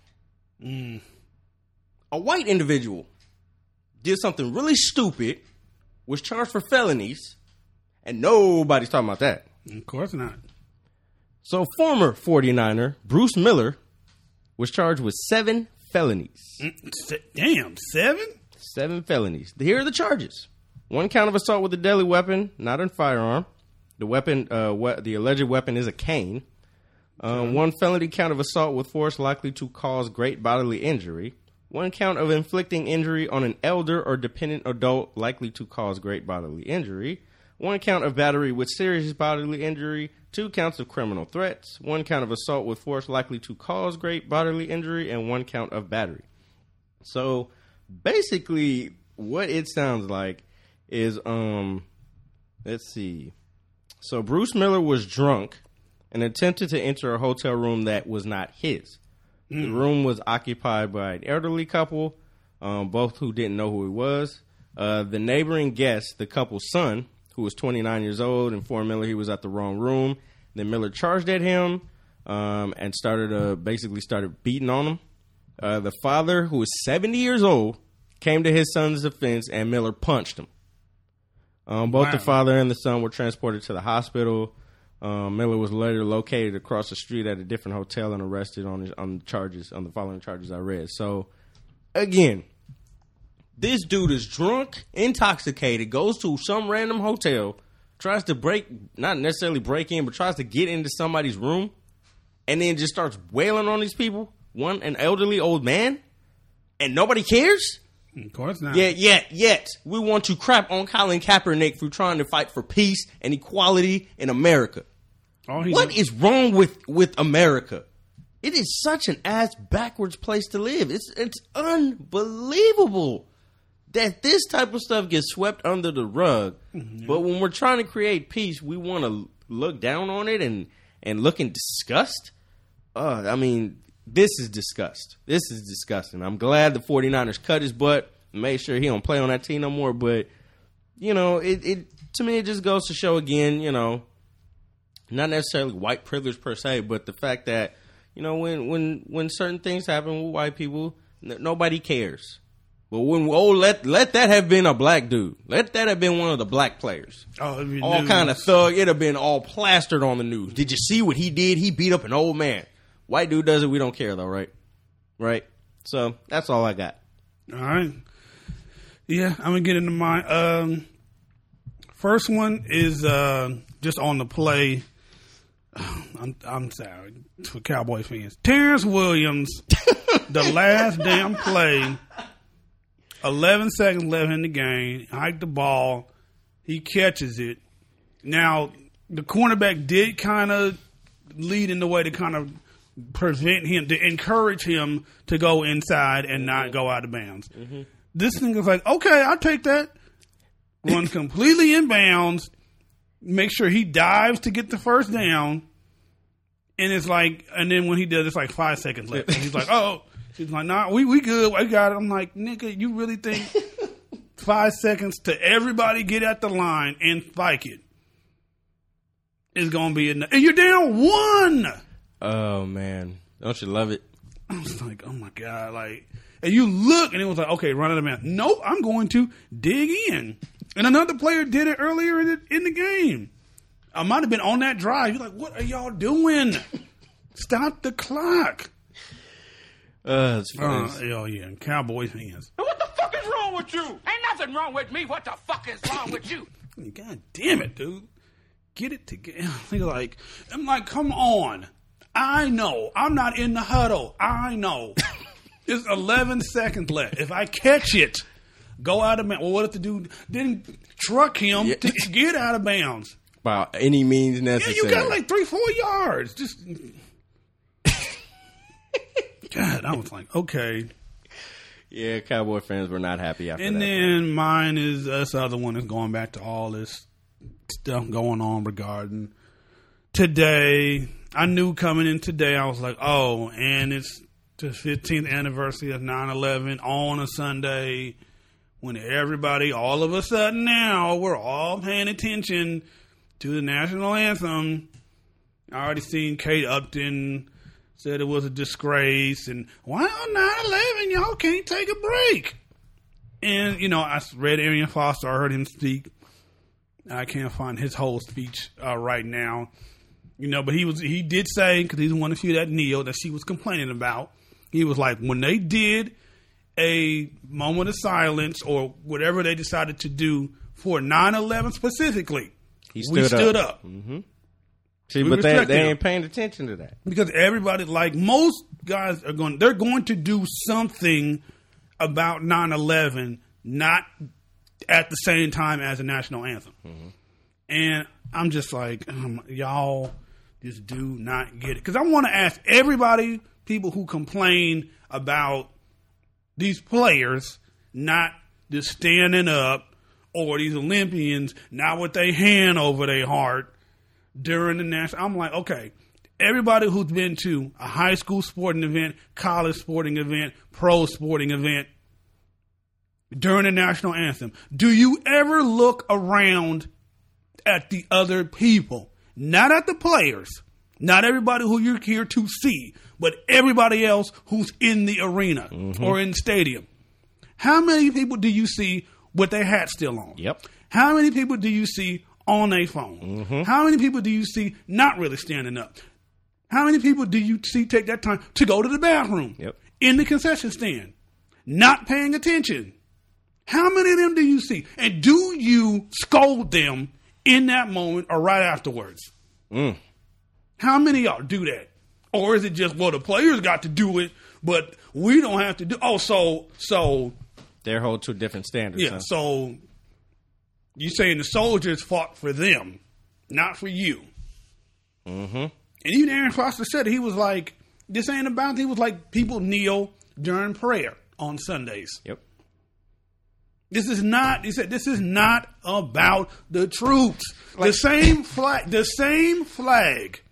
a white individual did something really stupid, was charged for felonies, and nobody's talking about that. Of course not. So former 49er Bruce Miller was charged with 7 felonies. Damn, 7? 7 felonies. Here are the charges. 1 count of assault with a deadly weapon, not a firearm. The weapon, the alleged weapon is a cane. 1 felony count of assault with force likely to cause great bodily injury. 1 count of inflicting injury on an elder or dependent adult likely to cause great bodily injury. 1 count of battery with serious bodily injury. 2 counts of criminal threats. 1 count of assault with force likely to cause great bodily injury. And 1 count of battery. So basically what it sounds like is, let's see. So Bruce Miller was drunk and attempted to enter a hotel room that was not his. The room was occupied by an elderly couple, both who didn't know who he was. The neighboring guest, the couple's son, who was 29 years old, informed Miller he was at the wrong room. Then Miller charged at him and started beating on him. The father, who was 70 years old, came to his son's defense, and Miller punched him. Both the father and the son were transported to the hospital. Miller was later located across the street at a different hotel and arrested on the following charges I read. So, again, this dude is drunk, intoxicated, goes to some random hotel, tries to not necessarily break in, but tries to get into somebody's room, and then just starts wailing on these people. An elderly old man, and nobody cares? Of course not. Yet we want to crap on Colin Kaepernick for trying to fight for peace and equality in America. What is wrong with America? It is such an ass backwards place to live. It's unbelievable that this type of stuff gets swept under the rug. Mm-hmm. But when we're trying to create peace, we want to look down on it and look in disgust. I mean, this is disgusting. I'm glad the 49ers cut his butt and made sure he don't play on that team no more. But, you know, it to me, it just goes to show again, you know, not necessarily white privilege per se, but the fact that, you know, when certain things happen with white people, nobody cares. But let that have been a black dude. Let that have been one of the black players. All kind of thug. It'd have been all plastered on the news. Did you see what he did? He beat up an old man. White dude does it. We don't care though, right? Right. So that's all I got. All right. Yeah, I'm gonna get into my first one is just on the play. I'm sorry for Cowboy fans. Terrence Williams, the last damn play. 11 seconds left in the game. Hiked the ball. He catches it. Now, the cornerback did kind of lead in the way to kind of prevent him, to encourage him to go inside and not go out of bounds. Mm-hmm. This thing is like, okay, I'll take that. Runs completely in bounds. Make sure he dives to get the first down. And it's like, and then when he does, it's like 5 seconds left. And he's like, oh. She's like, nah, we good. I got it. I'm like, nigga, you really think 5 seconds to everybody get at the line and spike it is going to be enough? And you're down 1. Oh, man. Don't you love it? I was like, oh, my God. Like, and you look, and it was like, okay, run out of man. Nope, I'm going to dig in. And another player did it earlier in the game. I might have been on that drive. You're like, what are y'all doing? Stop the clock. That's funny. Oh, yeah, Cowboys fans. What the fuck is wrong with you? Ain't nothing wrong with me. What the fuck is wrong with you? God damn it, dude. Get it together. I'm like, come on. I know. I'm not in the huddle. I know. There's 11 seconds left. If I catch it, go out of bounds. Well, what if the dude didn't truck him to get out of bounds? By any means necessary. Yeah, you got like 3-4 yards. Just... God, I was like, okay. Yeah, Cowboy fans were not happy after that. And then mine is, this other one is going back to all this stuff going on regarding today. I knew coming in today, I was like, oh, and it's the 15th anniversary of 9/11 on a Sunday when everybody, all of a sudden now, we're all paying attention to the national anthem. I already seen Kate Upton said it was a disgrace, and why on 9/11 y'all can't take a break? And, you know, I read Arian Foster, I heard him speak. I can't find his whole speech right now. You know, but he did say, because he's one of the few that kneeled, that she was complaining about. He was like, when they did a moment of silence or whatever they decided to do for 9/11 specifically, we stood up. Mm-hmm. See, but they ain't paying attention to that. Because everybody, like most guys they're going to do something about 9/11, not at the same time as the national anthem. Mm-hmm. And I'm just like, y'all just do not get it. Because I want to ask everybody, people who complain about these players not just standing up, or these Olympians not with their hand over their heart during the national. I'm like, okay, everybody who's been to a high school sporting event, college sporting event, pro sporting event during the national anthem, do you ever look around at the other people? Not at the players, not everybody who you're here to see, but everybody else who's in the arena or in the stadium. How many people do you see with their hat still on? Yep. How many people do you see on their phone? Mm-hmm. How many people do you see not really standing up? How many people do you see take that time to go to the bathroom? Yep. In the concession stand, not paying attention? How many of them do you see? And do you scold them in that moment or right afterwards? How many of y'all do that? Or is it just, well, the players got to do it, but we don't have to do? Oh, so they're hold to different standards. yeah. Huh? So you saying the soldiers fought for them, not for you? Mm-hmm. And even Aaron Foster said it. He was like, this ain't about. He was like, people kneel during prayer on Sundays. Yep. This is not. He said, this is not about the troops. The same flag. The same flag.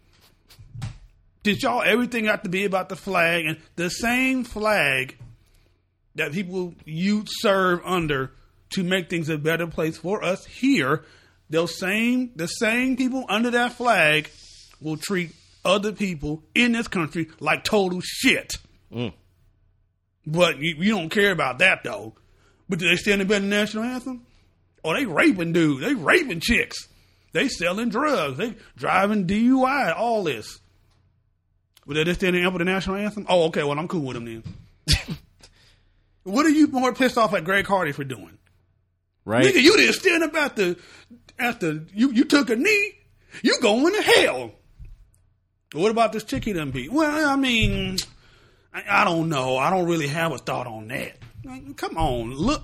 Did y'all everything got to be about the flag, and the same flag that people you serve under to make things a better place for us here? The same people under that flag will treat other people in this country like total shit. But you don't care about that though. But do they stand up at the national anthem? Oh, they raping dudes. They raping chicks. They selling drugs. They driving DUI. All this. But they just standing up at the national anthem? Oh, okay. Well, I'm cool with them then. What are you more pissed off at Greg Hardy for doing? Right. Nigga, you didn't stand up after you took a knee. You going to hell. What about this chick he done beat? Well, I mean, I don't know. I don't really have a thought on that. Like, come on, look.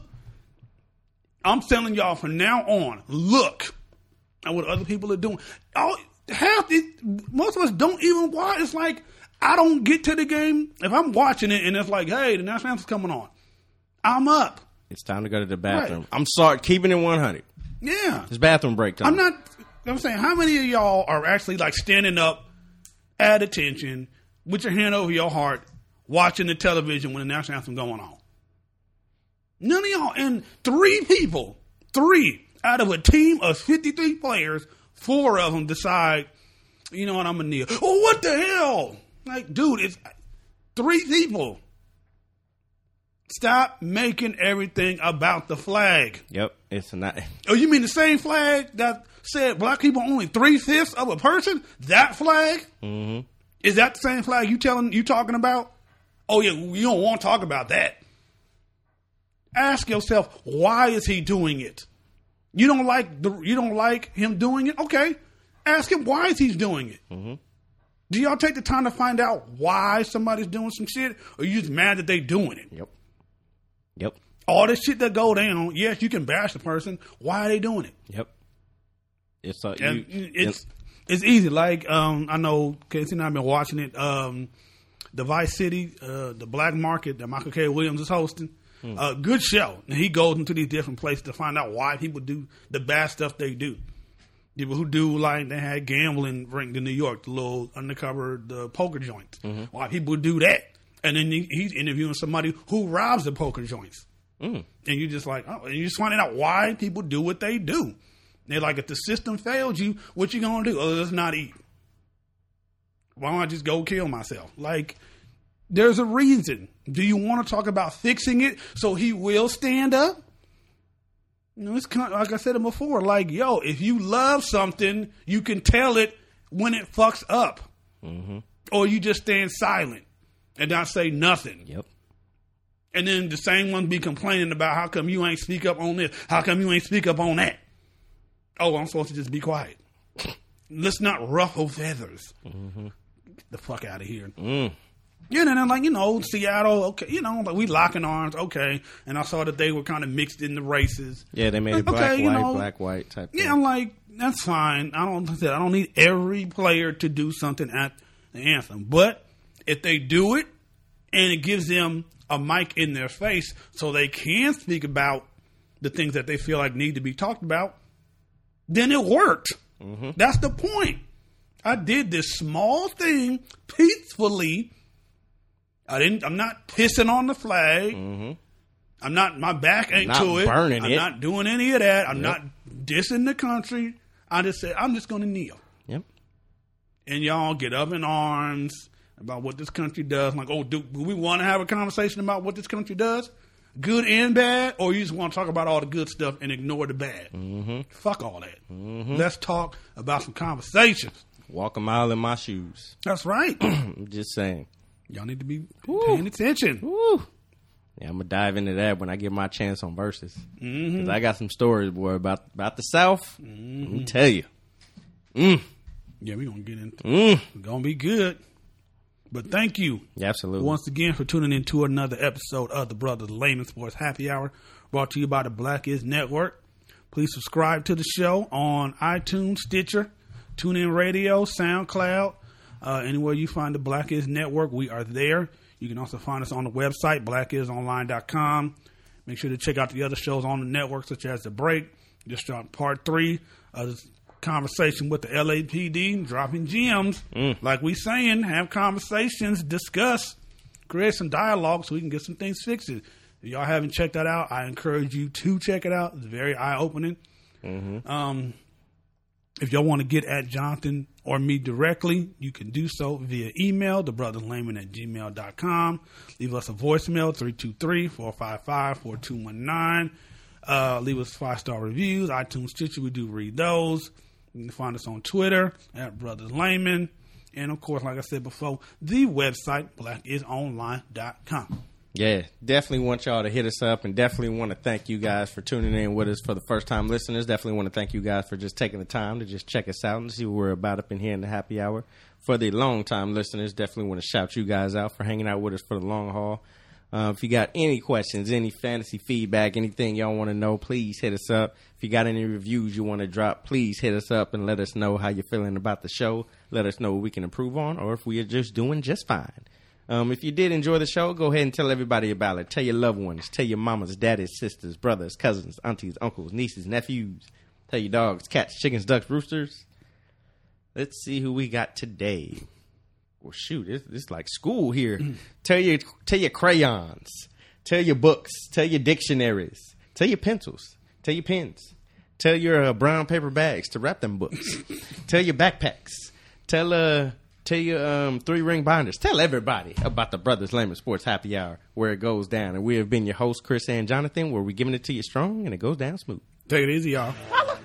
I'm telling y'all from now on, look at what other people are doing. Most of us don't even watch. It's like, I don't get to the game. If I'm watching it and it's like, hey, the national anthem's coming on, I'm up. It's time to go to the bathroom. Right. I'm sorry, keeping it 100. Yeah. It's bathroom break time. I'm saying, how many of y'all are actually like standing up at attention with your hand over your heart watching the television when the national anthem going on? None of y'all. And 3 out of a team of 53 players, 4 of them decide, you know what, I'm going to kneel. Oh, what the hell? Like, dude, it's 3 people. Stop making everything about the flag. Yep. It's not. Oh, you mean the same flag that said black people are only 3/5 of a person? That flag? Mm-hmm. Is that the same flag you talking about? Oh yeah, you don't want to talk about that. Ask yourself, why is he doing it? You don't like him doing it? Okay. Ask him, why is he doing it? Mm-hmm. Do y'all take the time to find out why somebody's doing some shit? Or are you just mad that they doing it? Yep. All this shit that go down, yes, you can bash the person. Why are they doing it? Yep. It's easy. Like, I know Casey and I have been watching it. The Vice City, the Black Market that Michael K. Williams is hosting. Good show. And he goes into these different places to find out why people do the bad stuff they do. People who do, like, they had gambling ring in New York, the little undercover, the poker joints. Mm-hmm. Why people do that. And then he's interviewing somebody who robs the poker joints. And you're just like, oh, and you're just finding out why people do what they do. They're like, if the system failed you, what you gonna do? Oh, let's not eat. Why don't I just go kill myself? Like, there's a reason. Do you want to talk about fixing it so he will stand up? You know, it's kind of, like I said it before, like, yo, if you love something, you can tell it when it fucks up. Mm-hmm. Or you just stand silent and not say nothing. Yep. And then the same ones be complaining about how come you ain't speak up on this? How come you ain't speak up on that? Oh, I'm supposed to just be quiet. Let's not ruffle feathers. Mm-hmm. Get the fuck out of here. Yeah, and then, like, you know, Seattle, okay, you know, like, we locking arms, okay. And I saw that they were kind of mixed in the races. Yeah, they made it black, white type thing. Yeah, I'm like, that's fine. I don't need every player to do something at the anthem. But if they do it and it gives them a mic in their face so they can speak about the things that they feel like need to be talked about, then it worked. Mm-hmm. That's the point. I did this small thing peacefully. I'm not pissing on the flag. Mm-hmm. My back ain't not to it. Burning I'm it. not doing any of that. I'm not dissing the country. I just said, I'm just going to kneel. Yep. And y'all get up in arms about what this country does. Like, oh, do we want to have a conversation about what this country does? good and bad, or you just want to talk about all the good stuff and ignore the bad. Fuck all that. Let's talk about some conversations. Walk a mile in my shoes. That's right. I'm just saying. Y'all need to be paying attention. Yeah, I'm gonna dive into that when I get my chance on Versus. Cause I got some stories, boy, about the South. Let me tell you. Yeah, we're gonna get into it. It's gonna be good. But thank you Absolutely. once again for tuning in to another episode of the Brothers Layman Sports Happy Hour, brought to you by the Black Is Network. Please subscribe to the show on iTunes, Stitcher, TuneIn Radio, SoundCloud. Anywhere you find the Black Is Network, we are there. You can also find us on the website, blackisonline.com. Make sure to check out the other shows on the network, such as The Break. Just on part 3 of this conversation with the LAPD, dropping gems. Like we saying, have conversations, discuss, create some dialogue so we can get some things fixed. If y'all haven't checked that out, I encourage you to check it out. It's very eye-opening. If y'all want to get at Jonathan or me directly, you can do so via email, thebrotherslayman@gmail.com. Leave us a voicemail, 323-455-4219. Leave us 5-star reviews, iTunes, Stitcher. We do read those. You can find us on Twitter at Brothers Layman. And, of course, like I said before, the website, blackisonline.com. Yeah, definitely want y'all to hit us up, and definitely want to thank you guys for tuning in with us for the first-time listeners. Definitely want to thank you guys for just taking the time to just check us out and see what we're about up in here in the happy hour. For the long-time listeners, definitely want to shout you guys out for hanging out with us for the long haul. If you got any questions, any fantasy feedback, anything y'all want to know, please hit us up. If you got any reviews you want to drop, please hit us up and let us know how you're feeling about the show. Let us know what we can improve on, or if we are just doing just fine. If you did enjoy the show, go ahead and tell everybody about it. Tell your loved ones. Tell your mamas, daddies, sisters, brothers, cousins, aunties, uncles, nieces, nephews. Tell your dogs, cats, chickens, ducks, roosters. Let's see who we got today. Well, shoot, it's like school here. Tell your crayons. Tell your books. Tell your dictionaries. Tell your pencils. Tell your pens. Tell your brown paper bags to wrap them books. Tell your backpacks. Tell your 3-ring binders. Tell everybody about the Brothers Layman Sports Happy Hour, where it goes down. And we have been your hosts, Chris and Jonathan, where we're giving it to you strong and it goes down smooth. Take it easy, y'all.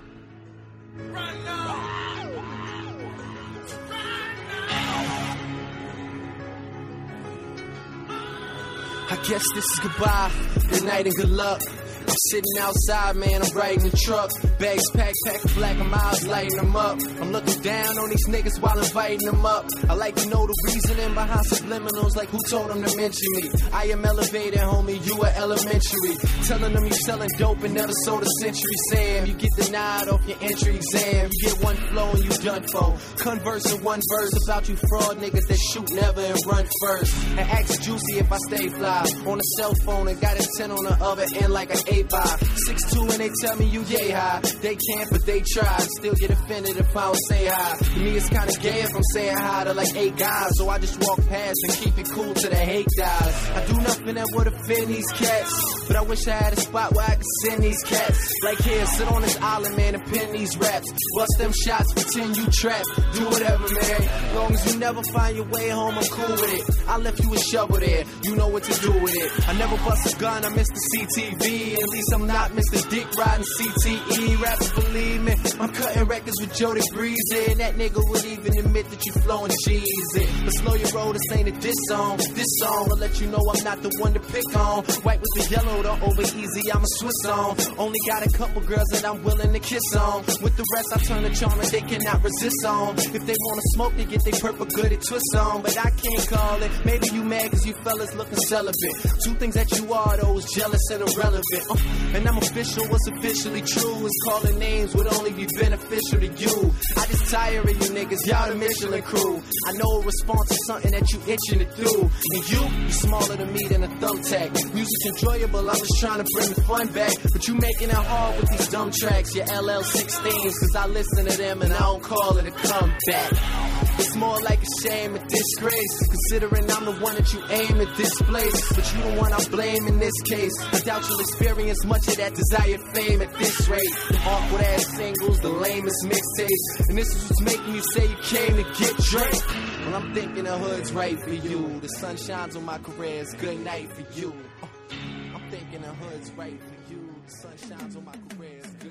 I guess this is goodbye, good night and good luck. I'm sitting outside, man, I'm riding the truck. Bags packed, black and miles, lighting them up. I'm looking down on these niggas while inviting them up. I like to know the reasoning behind subliminals, like who told them to mention me. I am elevated, homie, you are elementary. Telling them you selling dope and never sold a century. Sam, you get denied off your entry exam. You get one flow and you done for. Conversing one verse about you fraud niggas that shoot never and run first. And ask Juicy if I stay fly on a cell phone and got a 10 on the other end like an 8 by 6'2" and they tell me you yay high. They can't, but they try. Still get offended if I don't say hi. To me, it's kinda gay if I'm saying hi to like 8 guys. So I just walk past and keep it cool till the hate dies. I do nothing that would offend these cats, but I wish I had a spot where I could send these cats. Like here, sit on this island, man, and pin these raps. Bust them shots, pretend you trapped. Do whatever, man. Long as you never find your way home, I'm cool with it. I left you a shovel there. You know what to do with it. I never bust a gun, I'm Mr. CTV. At least I'm not Mr. Dick riding CTE. Rappers believe me, I'm cutting records with Jody Breezy. And that nigga would even admit that you flowing cheesy. But slow your roll, this ain't a diss song. This song will let you know I'm not the one to pick on. White with the yellow, the over easy, I'm a Swiss on. Only got a couple girls that I'm willing to kiss on. With the rest, I turn the charm and they cannot resist on. If they wanna smoke, they get they purple good at twist on. But I can't call it. Maybe you mad cause you fellas looking celibate. Two things that you are, those jealous and irrelevant. And I'm official, what's officially true is calling names would only be beneficial to you. I just tire of you niggas, y'all the Michelin crew. I know a response is something that you itching to do. And you smaller than me than a thumbtack. Music's enjoyable, I'm just trying to bring the fun back. But you making it hard with these dumb tracks, your LL16s. Cause I listen to them and I don't call it a comeback. It's more like a shame, a disgrace. Considering I'm the one that you aim at this place. But you the one I blame in this case. I doubt you'll experience much of that desired fame at this rate. The awkward ass singles, the lamest mixtapes. And this is what's making you say you came to get Drake. Well, I'm thinking the hood's right for you. The sun shines on my career, it's good night for you. I'm thinking the hood's right for you. The sun shines on my career. It's good.